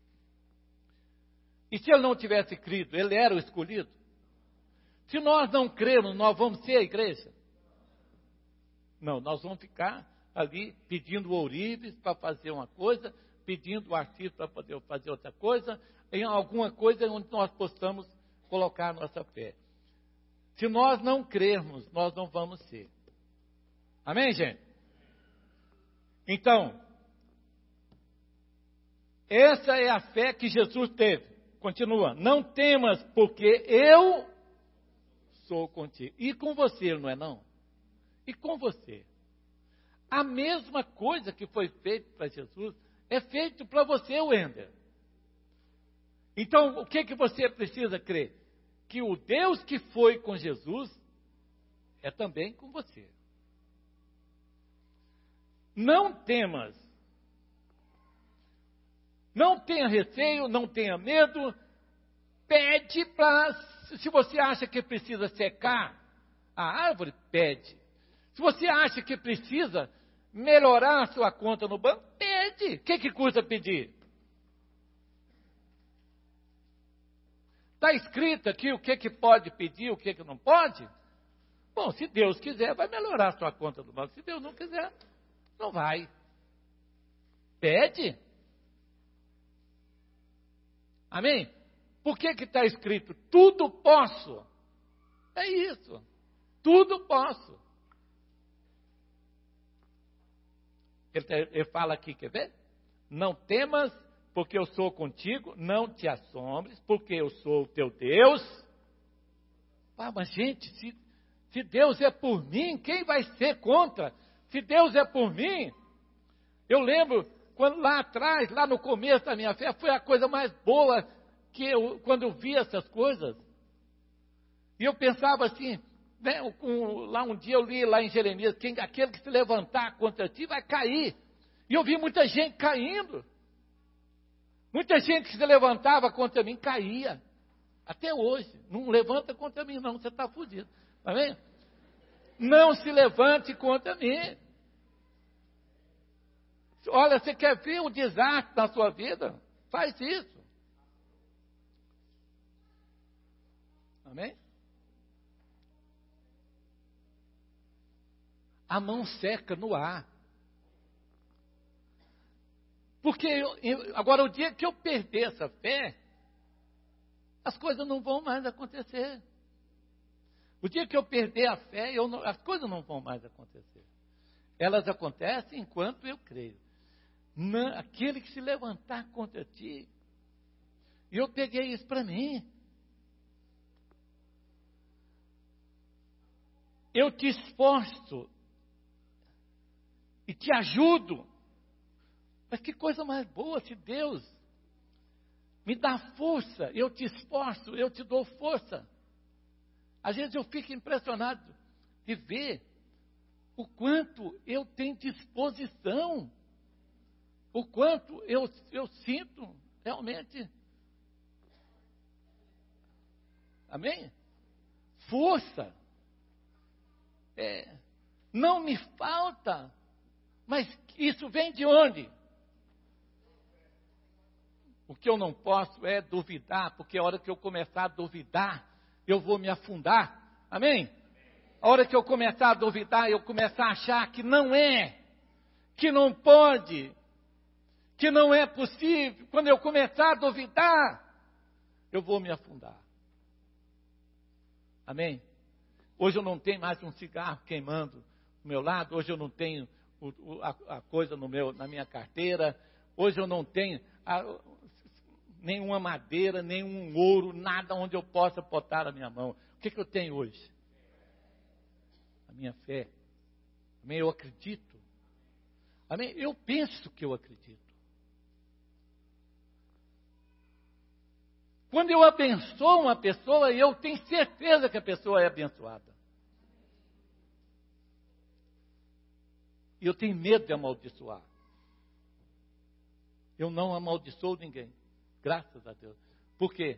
Speaker 1: E se ele não tivesse crido, ele era o escolhido? Se nós não cremos, nós vamos ser a igreja? Não, nós vamos ficar ali pedindo ourives para fazer uma coisa, pedindo o artista para poder fazer outra coisa, em alguma coisa onde nós possamos colocar a nossa fé. Se nós não crermos, nós não vamos ser. Amém, gente? Então, essa é a fé que Jesus teve. Continua, não temas, porque eu sou contigo. E com você, não é não? E com você. A mesma coisa que foi feita para Jesus, é feito para você, Wender. Então, o que, que você precisa crer? Que o Deus que foi com Jesus é também com você. Não temas. Não tenha receio, não tenha medo. Pede para, se você acha que precisa secar a árvore, pede. Se você acha que precisa melhorar a sua conta no banco, pede. O que, que custa pedir? Está escrito aqui o que, que pode pedir, o que, que não pode? Bom, se Deus quiser, vai melhorar a sua conta do banco. Se Deus não quiser, não vai. Pede. Amém? Por que que está escrito, tudo posso? É isso. Tudo posso. Ele, ele fala aqui, quer ver? Não temas, porque eu sou contigo, não te assombres, porque eu sou o teu Deus. Ah, mas gente, se, se Deus é por mim, quem vai ser contra? Se Deus é por mim, eu lembro, quando lá atrás, lá no começo da minha fé, foi a coisa mais boa, que eu, quando eu vi essas coisas, e eu pensava assim, né, um, lá um dia eu li lá em Jeremias, quem, aquele que se levantar contra ti vai cair, e eu vi muita gente caindo, muita gente que se levantava contra mim, caía, até hoje, não levanta contra mim não, você está fudido, está vendo? Não se levante contra mim. Olha, você quer ver um desastre na sua vida? Faz isso. Amém? A mão seca no ar. Porque eu, eu, agora o dia que eu perder essa fé, as coisas não vão mais acontecer. O dia que eu perder a fé, eu não, as coisas não vão mais acontecer. Elas acontecem enquanto eu creio. Não, aquele que se levantar contra ti. E eu peguei isso para mim. eu te esforço e te ajudo. Mas que coisa mais boa se Deus me dá força, eu te esforço, eu te dou força. Às vezes eu fico impressionado de ver o quanto eu tenho disposição, o quanto eu, eu sinto realmente, amém? Força. É, não me falta, mas isso vem de onde? O que eu não posso é duvidar, porque a hora que eu começar a duvidar, eu vou me afundar. Amém? A hora que eu começar a duvidar, eu começar a achar que não é, que não pode, que não é possível. Quando eu começar a duvidar, eu vou me afundar. Amém? Hoje eu não tenho mais um cigarro queimando do meu lado. Hoje eu não tenho o, o, a, a coisa no meu, na minha carteira. Hoje eu não tenho a, nenhuma madeira, nenhum ouro, nada onde eu possa botar a minha mão. O que, que eu tenho hoje? A minha fé. Amém? Eu acredito. Amém? Eu penso que eu acredito. Quando eu abençoo uma pessoa, eu tenho certeza que a pessoa é abençoada. E eu tenho medo de amaldiçoar. Eu não amaldiçoo ninguém. Graças a Deus. Por quê?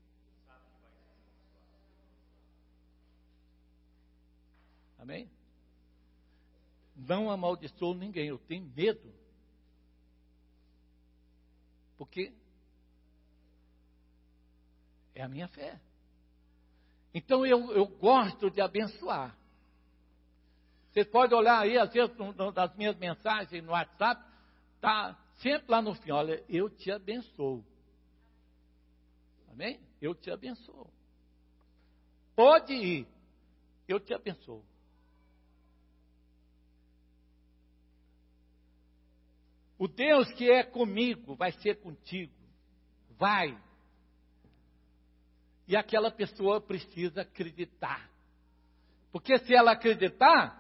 Speaker 1: Amém? Não amaldiçoo ninguém. Eu tenho medo. Porque é a minha fé. Então eu, eu gosto de abençoar. Você pode olhar aí, às vezes, no, no, das minhas mensagens no WhatsApp, está sempre lá no fim, olha, eu te abençoo. Amém? Eu te abençoo. Pode ir, eu te abençoo. O Deus que é comigo vai ser contigo. Vai. E aquela pessoa precisa acreditar. Porque se ela acreditar,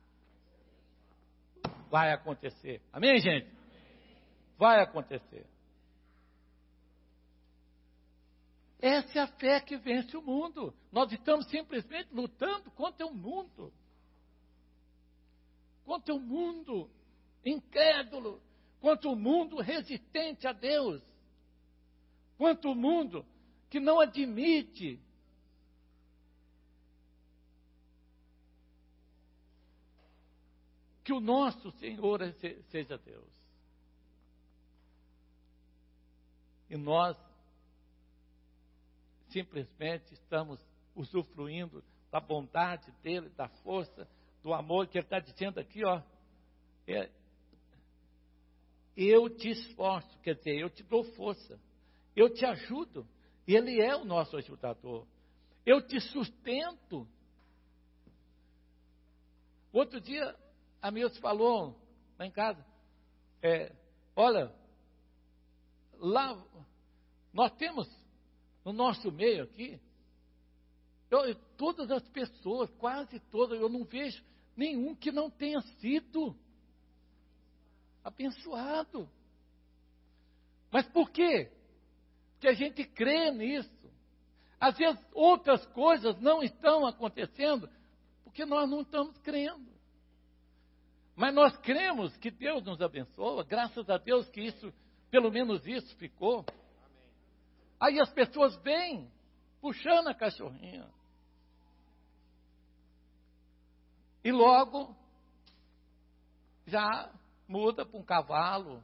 Speaker 1: vai acontecer. Amém, gente? Vai acontecer. Essa é a fé que vence o mundo. Nós estamos simplesmente lutando contra o mundo. Contra o mundo incrédulo. Contra o mundo resistente a Deus. Contra o mundo que não admite que o nosso Senhor seja Deus. E nós simplesmente estamos usufruindo da bondade dele, da força, do amor que ele está dizendo aqui, ó. É, eu te esforço, quer dizer, eu te dou força, eu te ajudo. E Ele é o nosso ajudador. Eu te sustento. Outro dia, a Milce falou lá em casa, é, olha, lá, nós temos no nosso meio aqui, eu, eu, todas as pessoas, quase todas, eu não vejo nenhum que não tenha sido abençoado. Mas por quê? Porque a gente crê nisso. Às vezes outras coisas não estão acontecendo porque nós não estamos crendo. Mas nós cremos que Deus nos abençoa, graças a Deus que isso, pelo menos isso ficou. Amém. Aí as pessoas vêm puxando a cachorrinha. E logo já muda para um cavalo,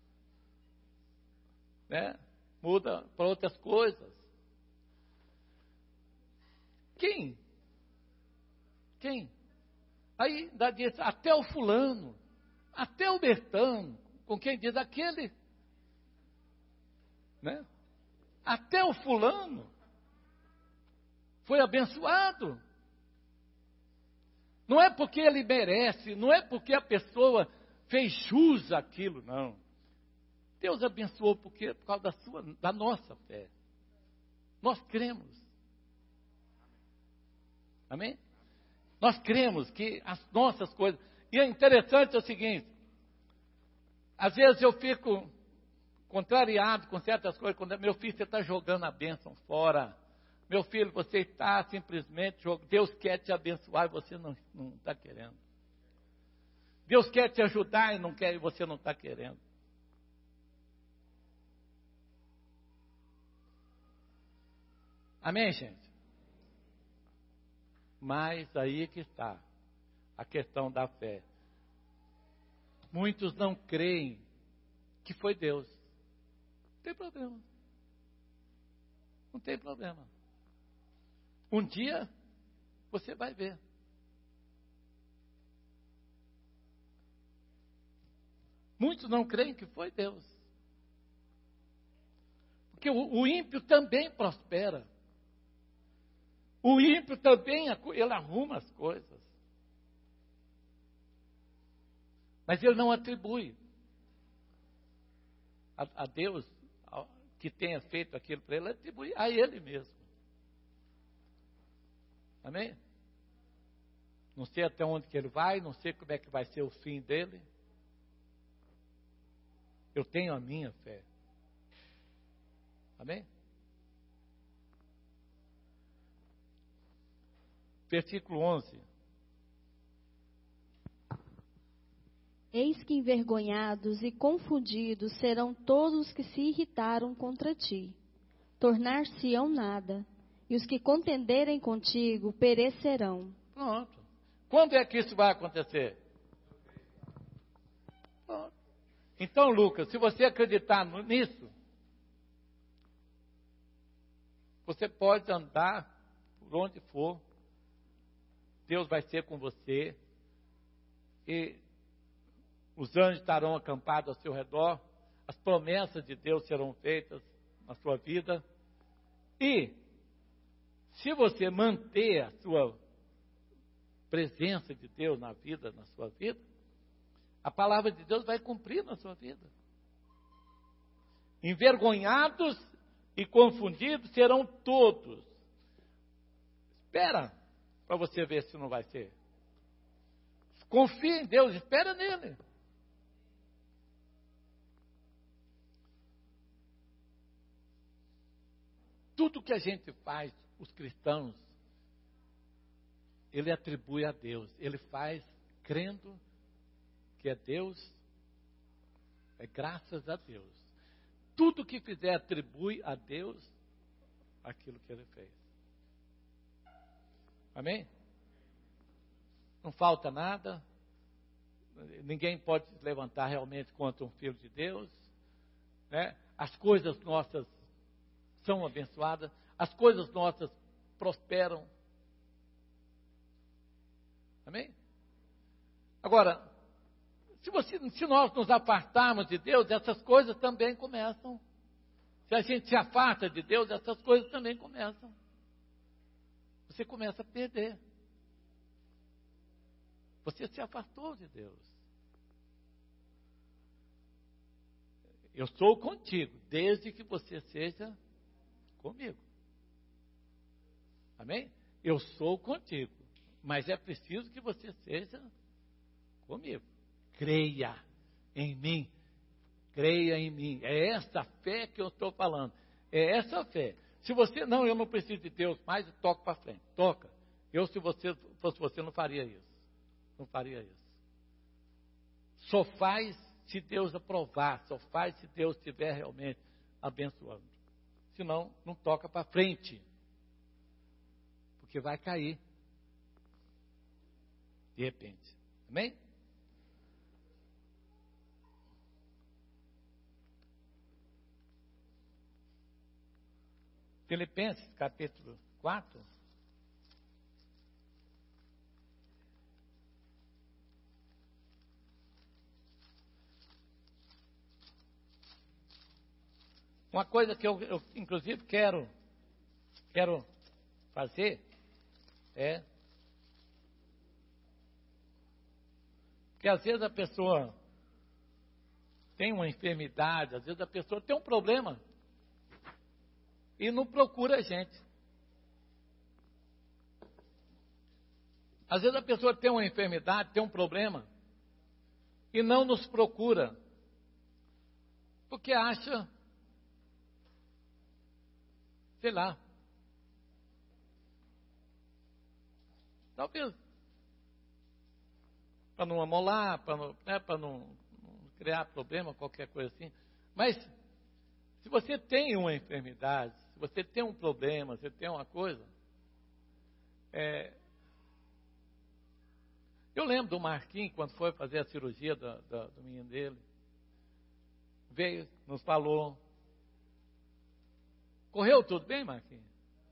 Speaker 1: né? Muda para outras coisas. Quem? Quem? Aí dá diz, até o fulano, até o Bertano, com quem diz aquele, né? Até o fulano foi abençoado. Não é porque ele merece, não é porque a pessoa fez jus àquilo, não. Deus abençoou porque, por causa da, sua, da nossa fé. Nós cremos. Amém? Nós cremos que as nossas coisas... E é interessante o seguinte, às vezes eu fico contrariado com certas coisas, quando meu filho, você está jogando a bênção fora. Meu filho, você está simplesmente jogando. Deus quer te abençoar e você não está querendo. Deus quer te ajudar e não quer, e você não está querendo. Amém, gente? Mas aí que está a questão da fé. Muitos não creem que foi Deus. Não tem problema. Não tem problema. Um dia você vai ver. Muitos não creem que foi Deus. Porque o, o ímpio também prospera. O ímpio também, ele arruma as coisas. Mas ele não atribui a, a Deus que tenha feito aquilo para ele, ele atribui a ele mesmo. Amém? Não sei até onde que ele vai, não sei como é que vai ser o fim dele. Eu tenho a minha fé. Amém? Versículo onze.
Speaker 3: Eis que envergonhados e confundidos serão todos os que se irritaram contra ti. Tornar-se-ão nada, e os que contenderem contigo perecerão.
Speaker 1: Pronto. Quando é que isso vai acontecer? Pronto. Então, Lucas, se você acreditar nisso, você pode andar por onde for, Deus vai ser com você, e os anjos estarão acampados ao seu redor, as promessas de Deus serão feitas na sua vida, e se você manter a sua presença de Deus na vida, na sua vida, a palavra de Deus vai cumprir na sua vida. Envergonhados e confundidos serão todos. Espera para você ver se não vai ser. Confia em Deus, espera nele. Tudo que a gente faz, os cristãos, ele atribui a Deus. Ele faz crendo que é Deus, é graças a Deus. Tudo que fizer atribui a Deus aquilo que ele fez. Amém? Não falta nada. Ninguém pode se levantar realmente contra um filho de Deus. Né? As coisas nossas são abençoadas. As coisas nossas prosperam. Amém? Agora, se, você, se nós nos apartarmos de Deus, essas coisas também começam. Se a gente se afasta de Deus, essas coisas também começam. Você começa a perder. Você se afastou de Deus. Eu sou contigo, desde que você seja comigo. Amém? Eu sou contigo, mas é preciso que você seja comigo. Creia em mim. Creia em mim. É essa fé que eu estou falando. É essa fé. Se você, não, eu não preciso de Deus mais, toca para frente. Toca. Eu, se você fosse você, não faria isso. Não faria isso. Só faz se Deus aprovar. Só faz se Deus estiver realmente abençoando. Senão, não toca para frente. Porque vai cair. De repente. Amém? Filipenses, capítulo quatro. Uma coisa que eu, eu inclusive, quero, quero fazer é... Porque às vezes a pessoa tem uma enfermidade, às vezes a pessoa tem um problema e não procura a gente. Às vezes a pessoa tem uma enfermidade, tem um problema, e não nos procura, porque acha, sei lá, talvez, para não amolar, para não, né, para não, não criar problema, qualquer coisa assim. Mas, se você tem uma enfermidade, se você tem um problema, se você tem uma coisa, é, eu lembro do Marquinhos, quando foi fazer a cirurgia do, do, do menino dele, veio, nos falou. Correu tudo bem, Marquinhos?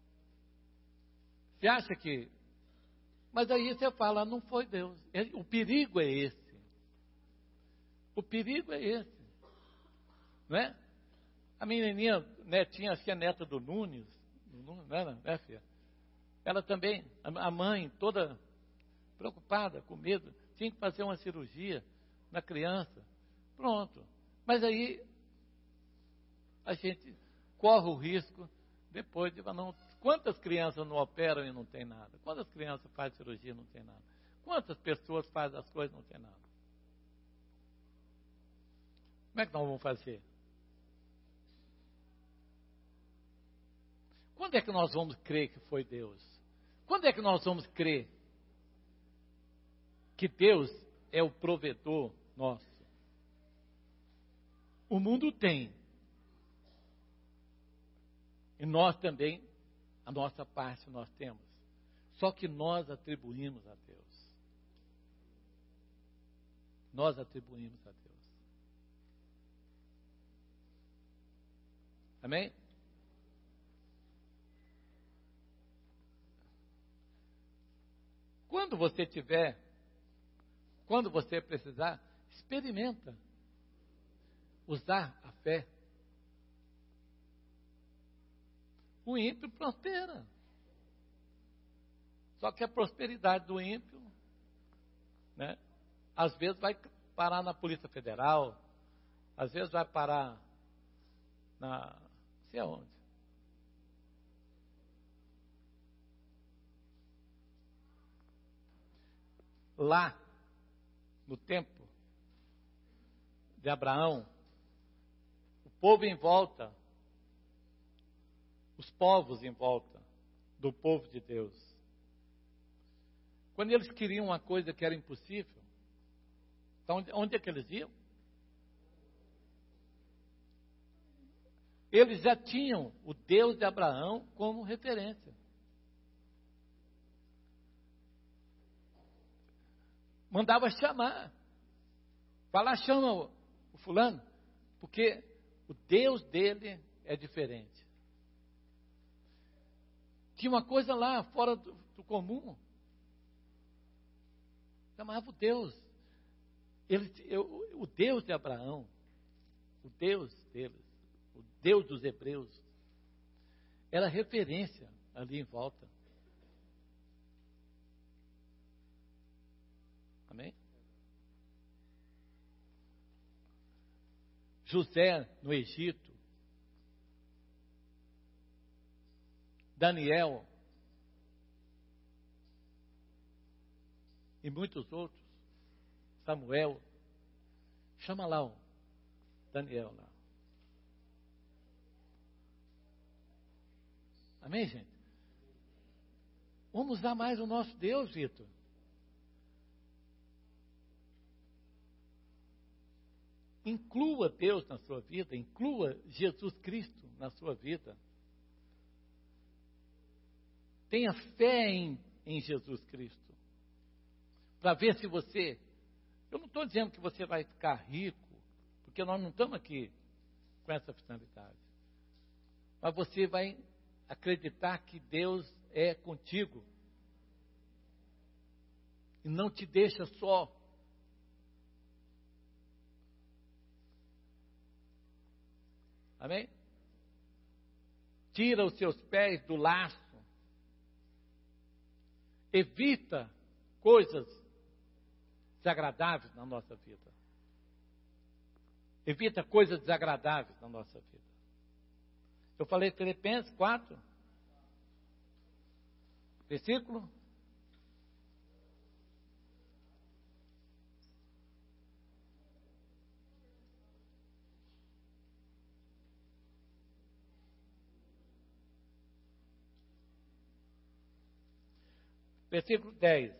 Speaker 1: Você acha que... Mas aí você fala, não foi Deus. O perigo é esse. O perigo é esse. Não é? A menininha, netinha, acho que é neta do Nunes, não é, né, filha? Ela também, a mãe toda preocupada, com medo, tinha que fazer uma cirurgia na criança. Pronto. Mas aí a gente corre o risco depois de não. Quantas crianças não operam e não tem nada? Quantas crianças fazem cirurgia e não tem nada? Quantas pessoas fazem as coisas e não tem nada? Como é que nós vamos fazer? Quando é que nós vamos crer que foi Deus? Quando é que nós vamos crer que Deus é o provedor nosso? O mundo tem. E nós também, a nossa parte nós temos. Só que nós atribuímos a Deus. Nós atribuímos a Deus. Amém? Quando você tiver, quando você precisar, experimenta usar a fé. O ímpio prospera. Só que a prosperidade do ímpio, né, às vezes vai parar na Polícia Federal, às vezes vai parar na... não sei aonde. Lá, no tempo de Abraão, o povo em volta, os povos em volta do povo de Deus, quando eles queriam uma coisa que era impossível, então onde é que eles iam? Eles já tinham o Deus de Abraão como referência. Mandava chamar. Falar, chama o, o fulano, porque o Deus dele é diferente. Tinha uma coisa lá fora do, do comum. Chamava o Deus. Ele, eu, o Deus de Abraão, o Deus deles, o Deus dos hebreus, era referência ali em volta. Amém? José no Egito, Daniel e muitos outros, Samuel, chama lá o Daniel lá. Amém, gente? Vamos usar mais o nosso Deus, Vitor. Inclua Deus na sua vida, inclua Jesus Cristo na sua vida. Tenha fé em, em Jesus Cristo. Para ver se você... Eu não estou dizendo que você vai ficar rico, porque nós não estamos aqui com essa finalidade. Mas você vai acreditar que Deus é contigo. E não te deixa só. Amém? Tira os seus pés do laço. Evita coisas desagradáveis na nossa vida. Evita coisas desagradáveis na nossa vida. Eu falei Filipenses quatro, versículo Versículo dez.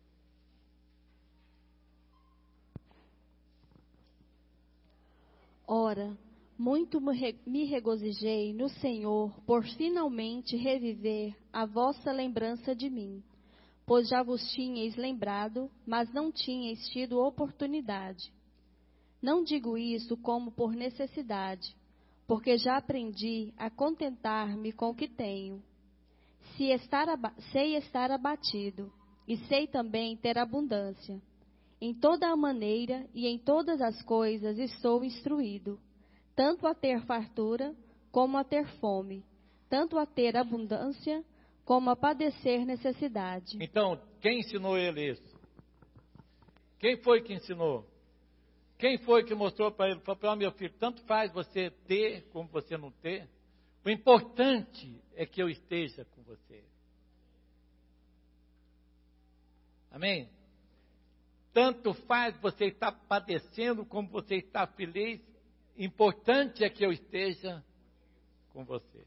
Speaker 3: Ora, muito me regozijei no Senhor por finalmente reviver a vossa lembrança de mim, pois já vos tinhais lembrado, mas não tinhais tido oportunidade. Não digo isso como por necessidade, porque já aprendi a contentar-me com o que tenho. Se estar aba- sei estar abatido, e sei também ter abundância. Em toda a maneira e em todas as coisas estou instruído, tanto a ter fartura como a ter fome, tanto a ter abundância como a padecer necessidade.
Speaker 1: Então, quem ensinou ele isso? Quem foi que ensinou? Quem foi que mostrou para ele? Falou, meu filho, tanto faz você ter como você não ter. O importante é que eu esteja com você. Amém? Tanto faz você estar padecendo como você está feliz. Importante é que eu esteja com você.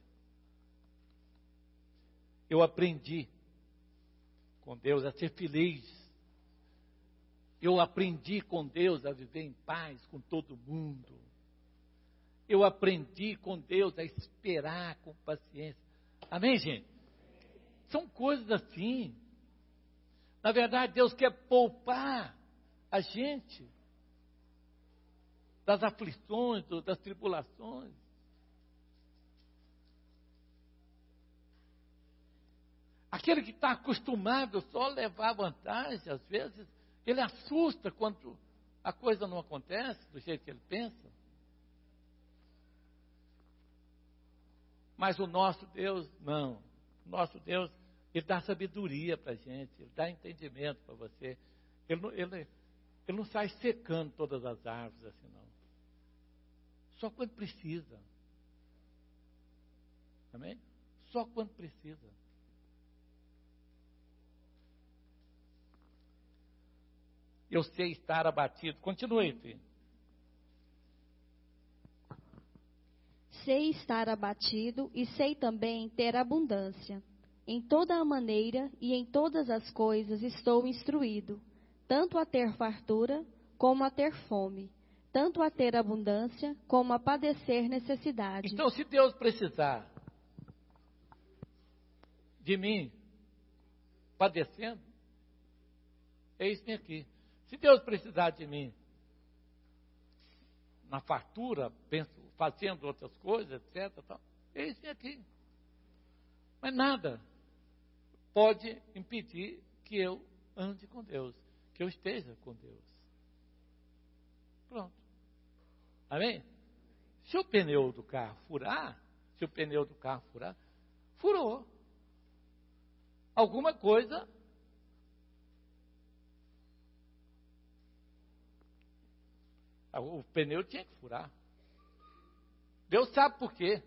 Speaker 1: Eu aprendi com Deus a ser feliz. Eu aprendi com Deus a viver em paz com todo mundo. Eu aprendi com Deus a esperar com paciência. Amém, gente? São coisas assim. Na verdade, Deus quer poupar a gente das aflições, das tribulações. Aquele que está acostumado só a levar vantagem, às vezes, ele assusta quando a coisa não acontece do jeito que ele pensa. Mas o nosso Deus, não. O nosso Deus, Ele dá sabedoria para a gente, Ele dá entendimento para você. Ele não, ele, ele não sai secando todas as árvores assim, não. Só quando precisa. Amém? Só quando precisa. Eu sei estar abatido. Continue, filho.
Speaker 3: Sei estar abatido e sei também ter abundância. Em toda a maneira e em todas as coisas estou instruído, tanto a ter fartura como a ter fome, tanto a ter abundância como a padecer necessidade.
Speaker 1: Então, se Deus precisar de mim padecendo, eis-me aqui. Se Deus precisar de mim na fartura, penso, fazendo outras coisas, etcétera, tal, eis-me aqui. Mas nada pode impedir que eu ande com Deus, que eu esteja com Deus. Pronto. Amém? Se o pneu do carro furar, se o pneu do carro furar, furou. Alguma coisa o pneu tinha que furar. Deus sabe por quê.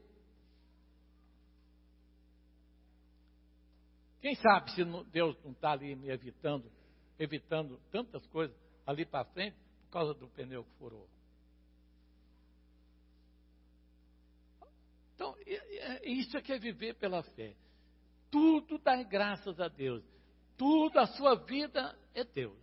Speaker 1: Quem sabe se não, Deus não está ali me evitando, evitando tantas coisas ali para frente por causa do pneu que furou. Então, isso é que é viver pela fé. Tudo dá graças a Deus. Tudo, a sua vida é Deus.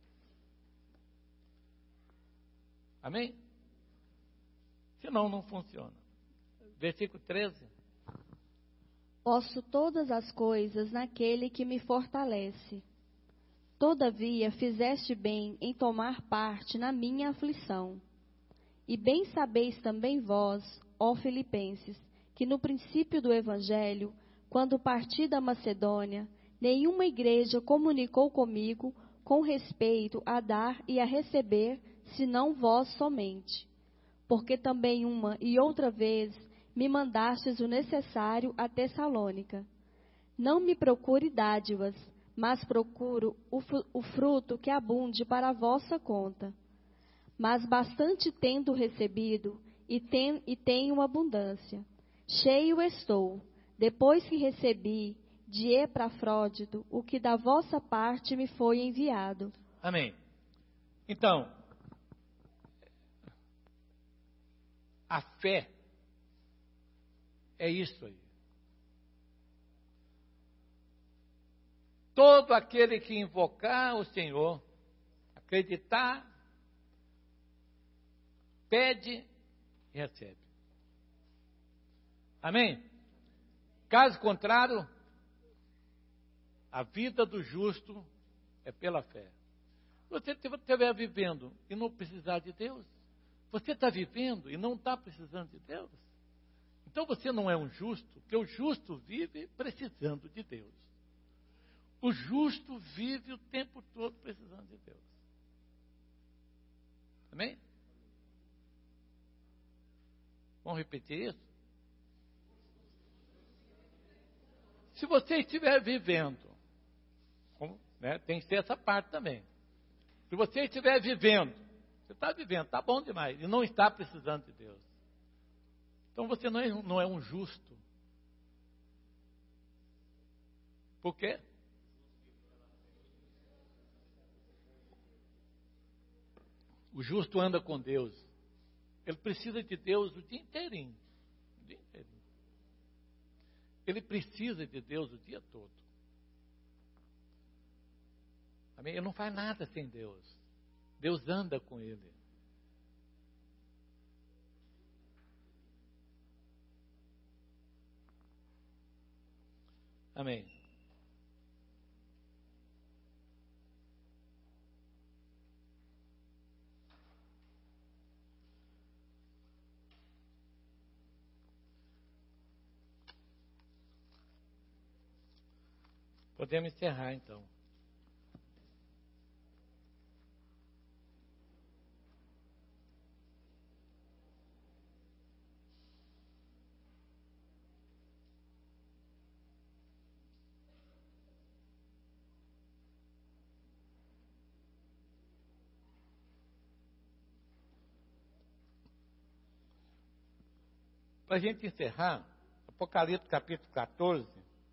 Speaker 1: Amém? Senão não funciona. Versículo treze.
Speaker 3: Posso todas as coisas naquele que me fortalece. Todavia fizeste bem em tomar parte na minha aflição. E bem sabeis também vós, ó Filipenses, que no princípio do Evangelho, quando parti da Macedônia, nenhuma igreja comunicou comigo com respeito a dar e a receber, senão vós somente. Porque também uma e outra vez me mandastes o necessário a Tessalônica. Não me procure dádivas, mas procuro o fruto que abunde para a vossa conta. Mas bastante tendo recebido, e, ten, e tenho abundância. Cheio estou, depois que recebi de Epafrodito o que da vossa parte me foi enviado.
Speaker 1: Amém. Então, a fé é isso aí. todo aquele que invocar o Senhor, acreditar, pede e recebe. Amém? Caso contrário, a vida do justo é pela fé. Você estiver vivendo e não precisar de Deus, você está vivendo e não está precisando de Deus, então você não é um justo, porque o justo vive precisando de Deus. O justo vive o tempo todo precisando de Deus. Amém? Vamos repetir isso? Se você estiver vivendo, como, né, tem que ter essa parte também. Se você estiver vivendo, você está vivendo, está bom demais, e não está precisando de Deus. Então você não é, não é um justo. Por quê? O justo anda com Deus. Ele precisa de Deus o dia inteirinho. O dia inteirinho. Ele precisa de Deus o dia todo. Amém? Ele não faz nada sem Deus. Deus anda com ele. Amém. Podemos encerrar então. Para a gente encerrar, Apocalipse capítulo quatorze.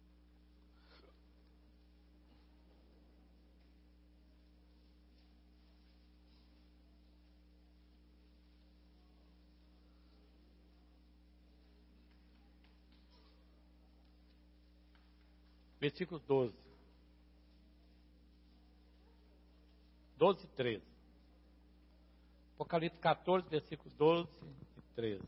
Speaker 1: Versículo doze. doze e treze. Apocalipse quatorze, versículo doze e treze.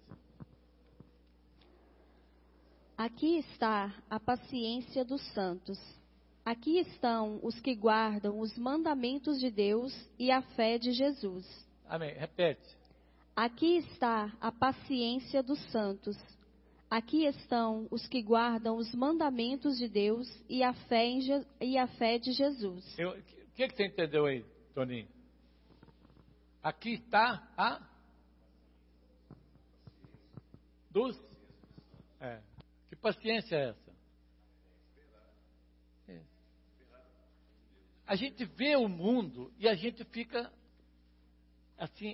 Speaker 3: Aqui está a paciência dos santos. Aqui estão os que guardam os mandamentos de Deus e a fé de Jesus.
Speaker 1: Amém. Repete.
Speaker 3: Aqui está a paciência dos santos. Aqui estão os que guardam os mandamentos de Deus e a fé, em Je- e a fé de Jesus.
Speaker 1: O que, que você entendeu aí, Toninho? Aqui está a dos. É. Que paciência é essa? É. A gente vê o mundo e a gente fica assim,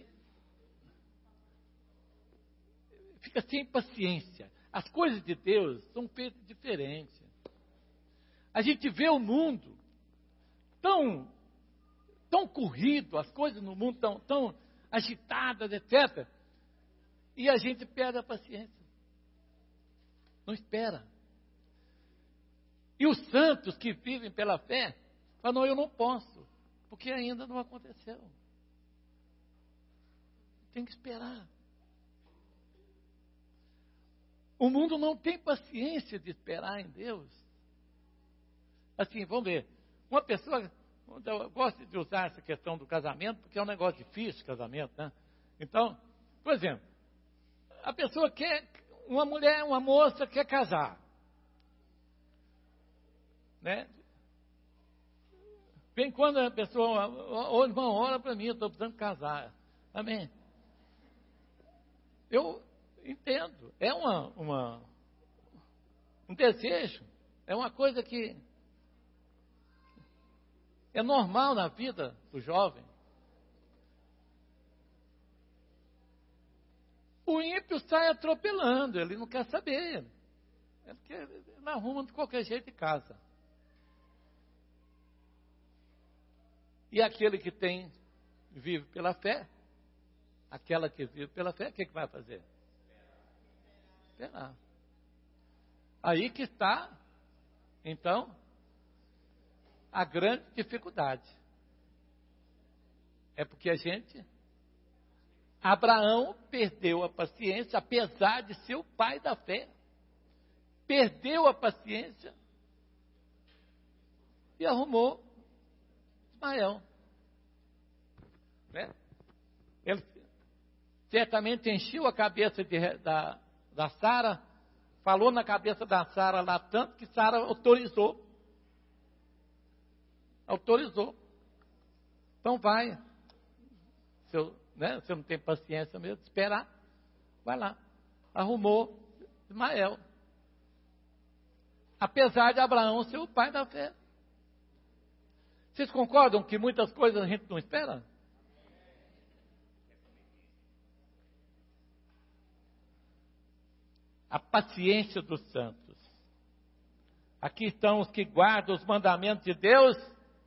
Speaker 1: fica sem paciência. As coisas de Deus são feitas diferentes. A gente vê o mundo tão, tão corrido, as coisas no mundo tão, tão agitadas, etcétera. E a gente perde a paciência. Não espera. E os santos que vivem pela fé, falam, não, eu não posso, porque ainda não aconteceu. Tem que esperar. O mundo não tem paciência de esperar em Deus. Assim, vamos ver. Uma pessoa, eu gosto de usar essa questão do casamento, porque é um negócio difícil, casamento, né? Então, por exemplo, a pessoa quer, uma mulher, uma moça quer casar. Né? Bem quando a pessoa, ô irmão, ora para mim, eu estou precisando casar. Amém? Eu entendo. É uma, uma, um desejo. É uma coisa que é normal na vida do jovem. O ímpio sai atropelando, ele não quer saber. Ele, quer, ele arruma de qualquer jeito e casa. E aquele que tem, vive pela fé, aquela que vive pela fé, o que, que vai fazer? Esperar. Aí que está, então, a grande dificuldade. É porque a gente... Abraão perdeu a paciência, apesar de ser o pai da fé. Perdeu a paciência e arrumou Ismael. Né? Ele certamente encheu a cabeça de, da, da Sara, falou na cabeça da Sara lá tanto que Sara autorizou. Autorizou. Então vai. Se eu, né, se eu não tenho paciência mesmo, esperar, vai lá. Arrumou Ismael. Apesar de Abraão ser o pai da fé. Vocês concordam que muitas coisas a gente não espera? A paciência dos santos. Aqui estão os que guardam os mandamentos de Deus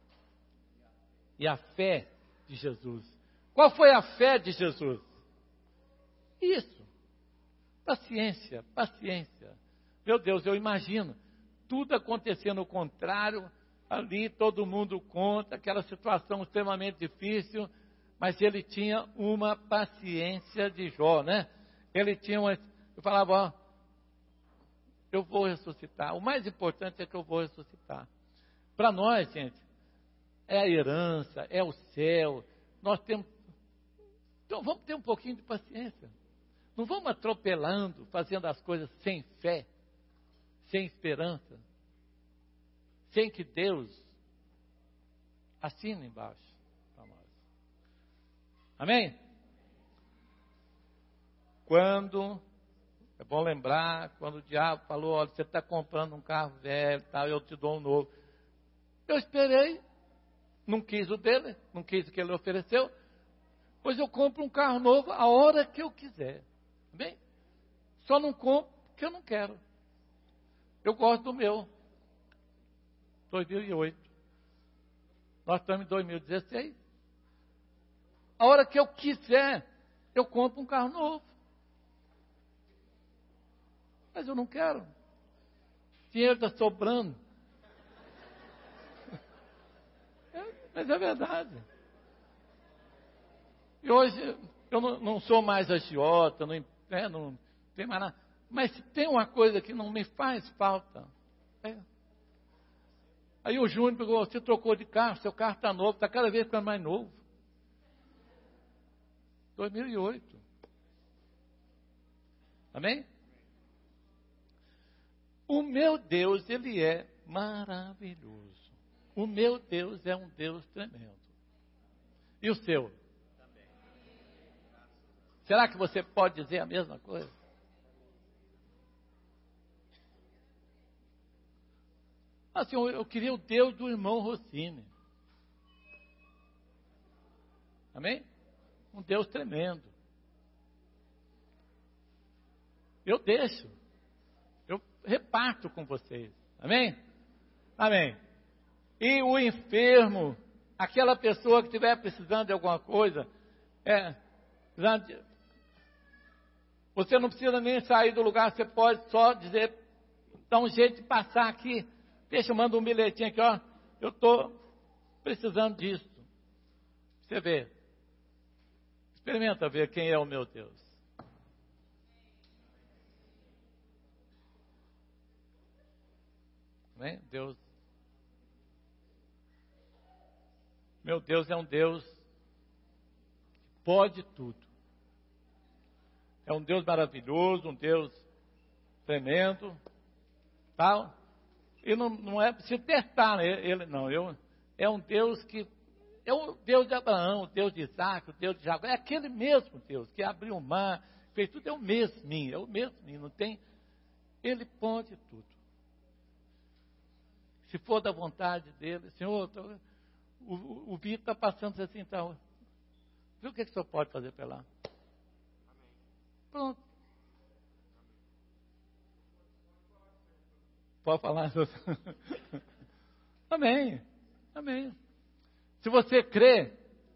Speaker 1: e a fé de Jesus. Qual foi a fé de Jesus? Isso. Paciência, paciência. Meu Deus, eu imagino tudo acontecendo ao contrário, ali todo mundo conta, aquela situação extremamente difícil, mas ele tinha uma paciência de Jó, né? Ele tinha uma... Eu falava, ó, eu vou ressuscitar. O mais importante é que eu vou ressuscitar. Para nós, gente, é a herança, é o céu. Nós temos... Então vamos ter um pouquinho de paciência. Não vamos atropelando, fazendo as coisas sem fé, sem esperança, sem que Deus assine embaixo para nós. Amém? Quando, é bom lembrar, quando o diabo falou, olha, você está comprando um carro velho, tá, eu te dou um novo. Eu esperei, não quis o dele, não quis o que ele ofereceu, pois eu compro um carro novo a hora que eu quiser. Bem, só não compro porque eu não quero. Eu gosto do meu. dois mil e oito. Nós estamos em dois mil e dezesseis. A hora que eu quiser, eu compro um carro novo. Mas eu não quero. Dinheiro está sobrando. É, mas é verdade. E hoje, eu não, não sou mais agiota, não, né, não tem mais nada. Mas se tem uma coisa que não me faz falta, é. Aí o Júnior pegou, você trocou de carro, seu carro está novo, está cada vez ficando mais novo. dois mil e oito. Amém? O meu Deus, Ele é maravilhoso. O meu Deus é um Deus tremendo. E o seu? Será que você pode dizer a mesma coisa? Assim, eu, eu queria o Deus do irmão Rossini. Amém? Um Deus tremendo. Eu deixo. Eu reparto com vocês. Amém? Amém. E o enfermo, aquela pessoa que estiver precisando de alguma coisa, é, você não precisa nem sair do lugar, você pode só dizer, dá um jeito de passar aqui. Deixa eu mandar um bilhetinho aqui, ó. Eu estou precisando disso. Você vê. Experimenta ver quem é o meu Deus. Amém? Deus. Meu Deus é um Deus que pode tudo. É um Deus maravilhoso, um Deus tremendo, tal. E não, não é preciso testar, né? Ele não. Eu, é um Deus que é o Deus de Abraão, o Deus de Isaac, o Deus de Jacó. É aquele mesmo Deus que abriu o mar, fez tudo. É o mesminho, é o mesminho. Não tem. Ele pode tudo. Se for da vontade dele, Senhor, tô, o, o, o Vitor está passando assim, então. Viu o que, que o senhor pode fazer para lá? Pronto. Pode falar? Amém. Amém. Se você crê,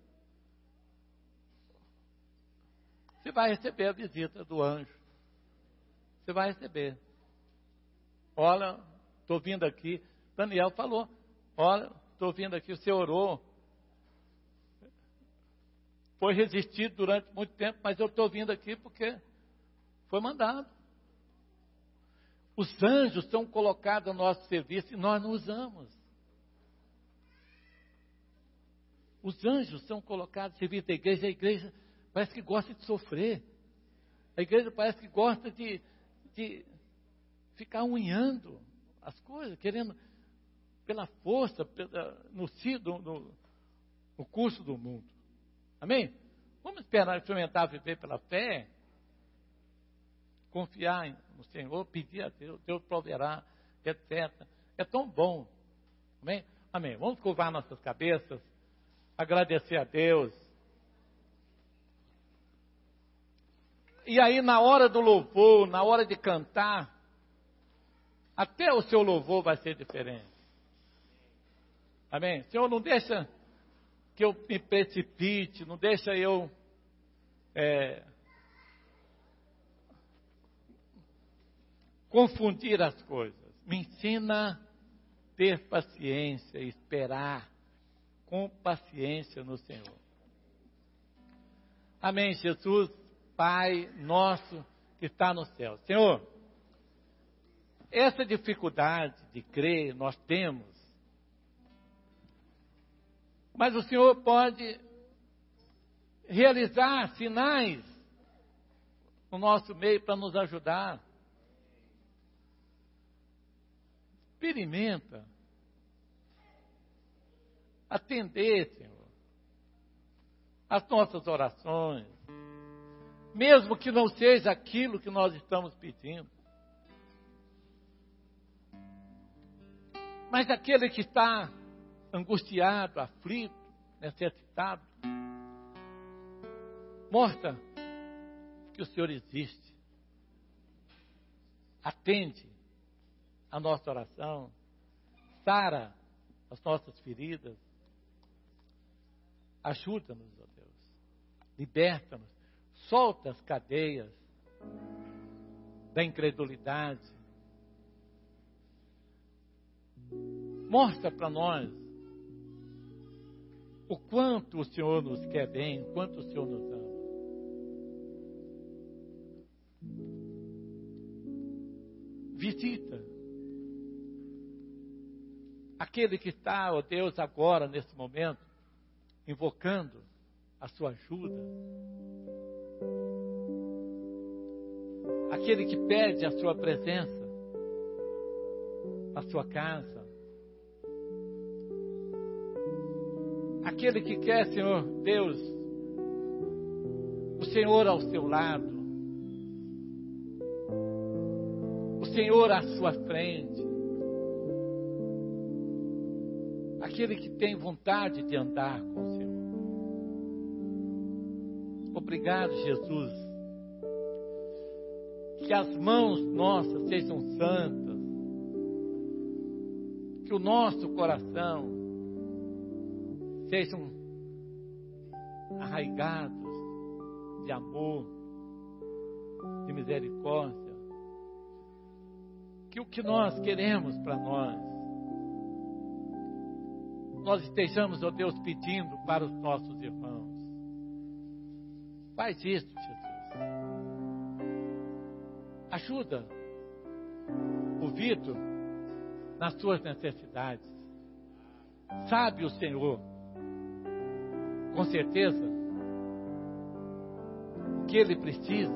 Speaker 1: você vai receber a visita do anjo. Você vai receber. Olha, estou vindo aqui. Daniel falou. Olha, estou vindo aqui, você orou. Foi resistido durante muito tempo, mas eu estou vindo aqui porque foi mandado. Os anjos são colocados ao nosso serviço e nós não usamos. Os anjos são colocados ao serviço da igreja. A igreja parece que gosta de sofrer. A igreja parece que gosta de, de ficar unhando as coisas, querendo, pela força, pela, no, no, no curso do mundo. Amém? Vamos esperar, experimentar viver pela fé, confiar no Senhor, pedir a Deus, Deus proverá, etcétera. É tão bom. Amém? Amém. Vamos curvar nossas cabeças, agradecer a Deus. E aí, na hora do louvor, na hora de cantar, até o seu louvor vai ser diferente. Amém? Senhor, não deixa que eu me precipite, não deixa eu é, confundir as coisas. Me ensina a ter paciência, esperar com paciência no Senhor. Amém, Jesus, Pai nosso que está no céu. Senhor, essa dificuldade de crer nós temos, mas o Senhor pode realizar sinais no nosso meio para nos ajudar. Experimenta atender, Senhor, as nossas orações, mesmo que não seja aquilo que nós estamos pedindo. Mas aquele que está angustiado, aflito, necessitado, mostra que o Senhor existe. Atende a nossa oração, sara as nossas feridas, ajuda-nos, ó Deus, liberta-nos, solta as cadeias da incredulidade, mostra para nós o quanto o Senhor nos quer bem, o quanto o Senhor nos ama. Visita aquele que está, ó Deus, agora, nesse momento, invocando a sua ajuda. Aquele que pede a sua presença na sua casa. Aquele que quer, Senhor Deus, o Senhor ao seu lado, o Senhor à sua frente, aquele que tem vontade de andar com o Senhor. Obrigado, Jesus, que as mãos nossas sejam santas, que o nosso coração sejam arraigados de amor, de misericórdia, que o que nós queremos para nós, nós estejamos, ó Deus, pedindo para os nossos irmãos. Faz isso, Jesus. Ajuda o Vitor nas suas necessidades. Sabe o Senhor, com certeza, o que ele precisa.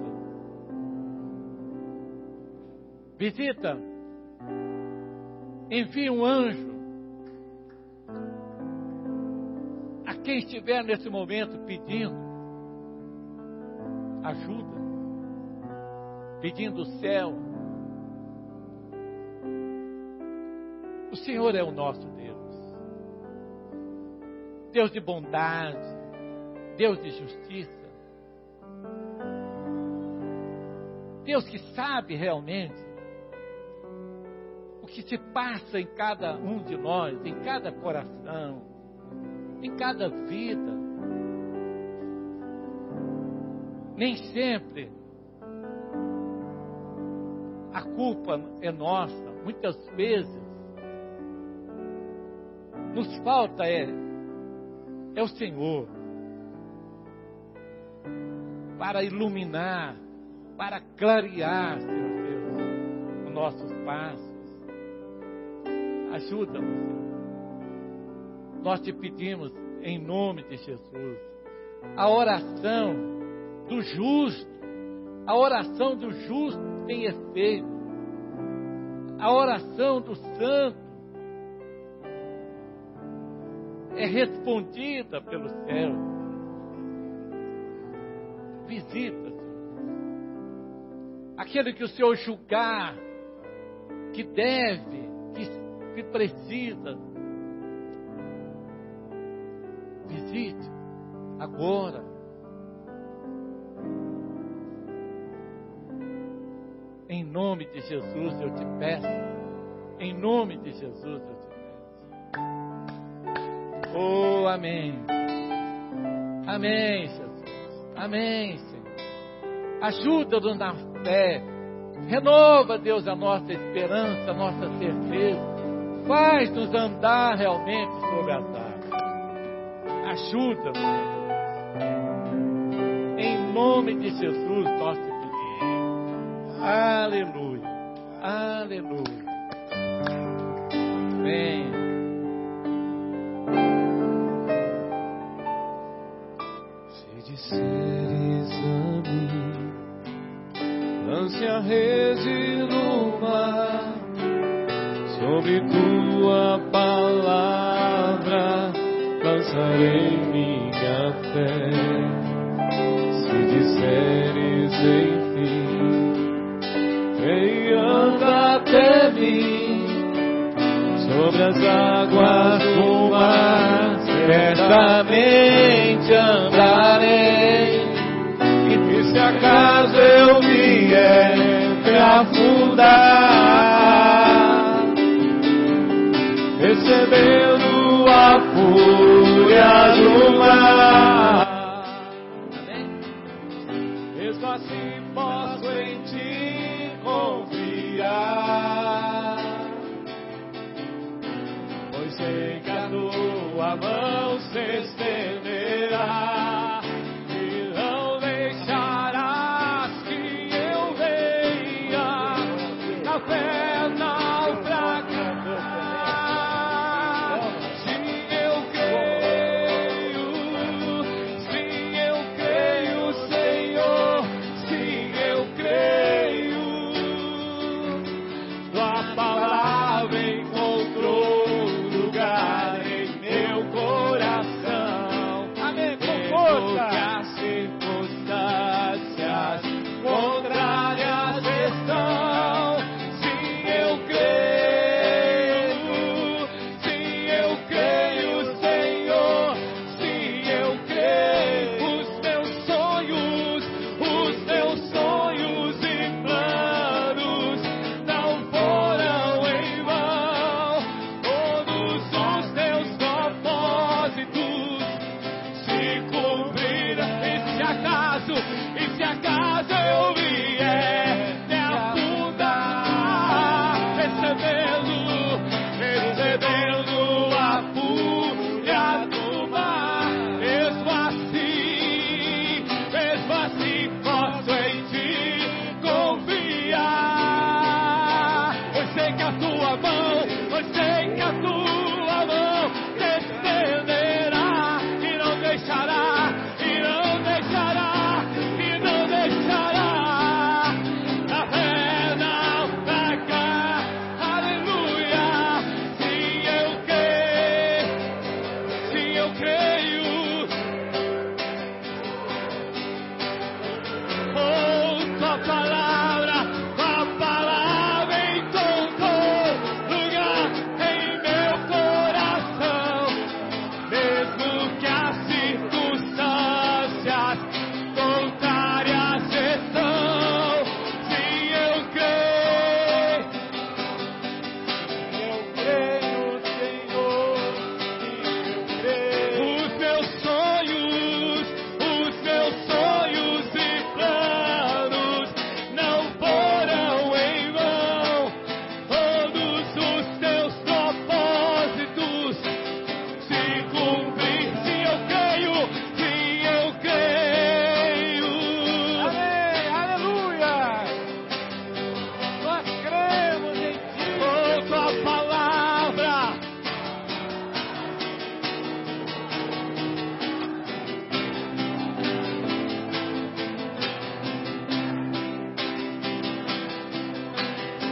Speaker 1: Visita, envia um anjo a quem estiver nesse momento pedindo ajuda, pedindo o céu. O Senhor é o nosso Deus. Deus de bondade, Deus de justiça, Deus que sabe realmente o que se passa em cada um de nós, em cada coração, em cada vida. Nem sempre a culpa é nossa, muitas vezes nos falta é, é o Senhor para iluminar, para clarear, Senhor Deus, os nossos passos. Ajuda-nos, Senhor. Nós te pedimos em nome de Jesus. A oração do justo, a oração do justo tem efeito. A oração do santo é respondida pelo céu. Visita, Senhor. Aquele que o Senhor julgar, que deve, que que precisa, visite agora. Em nome de Jesus eu te peço, em nome de Jesus eu te peço. Oh, amém. Amém, Jesus. Amém, Senhor. Ajuda-nos na fé. Renova, Deus, a nossa esperança, a nossa certeza. Faz-nos andar realmente sobre as águas. Ajuda-nos. Em nome de Jesus, nós te pedimos. Aleluia. Aleluia. Amém.
Speaker 4: Se disseres a mim, lance a rede no mar, sobre tua palavra lançarei minha fé. Se disseres enfim, vem anda até mim, sobre as águas do mar certamente andarei. E se acaso eu vier me afundar, recebendo a fúria do mar, mesmo assim posso em ti confiar, pois sei que a tua mão se estenderá e não deixarás que eu venha na fé naufragar.
Speaker 5: Palabra, a palavra encontrou lugar em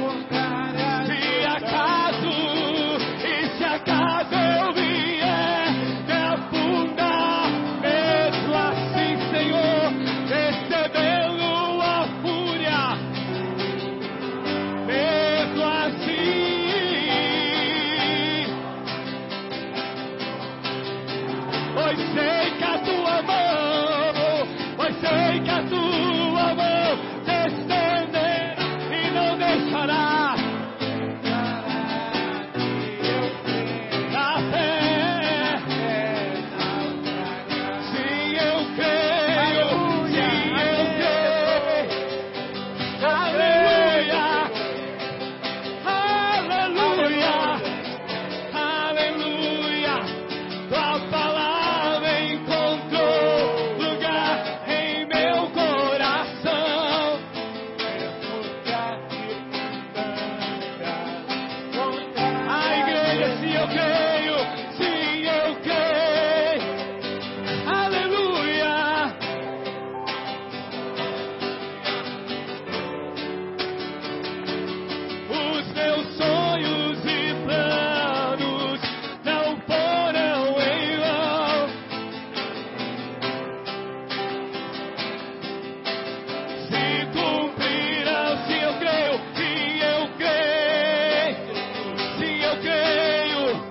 Speaker 4: Se acaso, e se acaso eu vier me afundar, mesmo assim, Senhor, recebendo a fúria, mesmo assim, pois sei que a tua mão, pois sei que a tua mão te estender e não deixará. Na fé, sim, eu creio, sim, eu creio. Aleluia, aleluia, aleluia. Tua palavra encontrou lugar em meu coração. A igreja, sim, eu creio, sim, eu creio. Aleluia. Os meus sonhos e planos não foram em vão. Se cumprirão, sim, eu creio, sim, eu creio, sim, eu creio.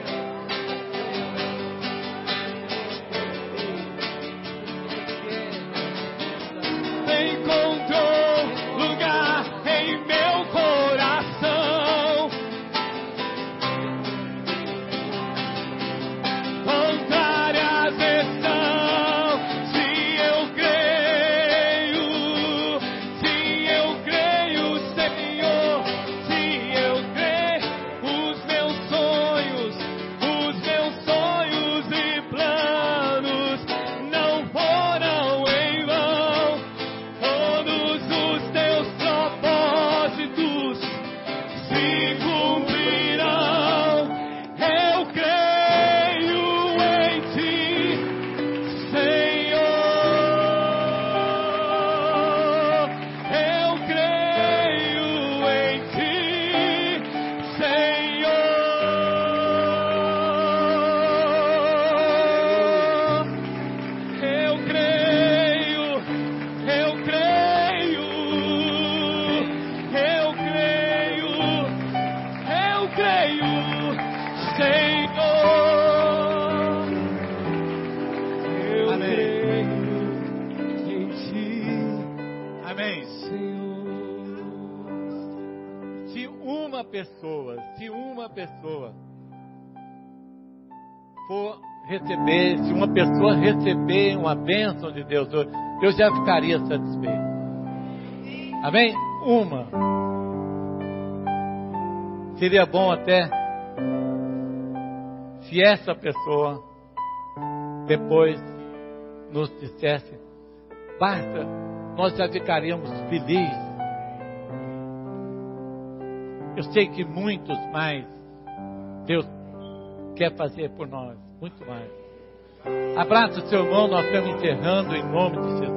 Speaker 4: Encontrou lugar em meu coração. Contrárias estão, sim, eu creio, sim, eu creio, Senhor, sim, eu creio. Os meus sonhos, os meus sonhos e planos não foram em vão. Todos os teus propósitos se cumprirão. Eu creio em ti, Senhor. Eu creio em ti, Senhor. Eu creio, eu creio, eu creio, eu creio, Senhor. Eu
Speaker 1: Amém.
Speaker 4: creio em ti,
Speaker 1: Amém.
Speaker 4: Senhor.
Speaker 1: Se uma pessoa, se uma pessoa for receber, se uma pessoa receber uma bênção de Deus hoje, eu já ficaria satisfeito. Amém? Uma. Seria bom até se essa pessoa depois nos dissesse, basta, nós já ficaríamos felizes. Eu sei que muitos mais Deus quer fazer por nós, muito mais. Abraça o seu irmão, nós estamos encerrando em nome de Jesus.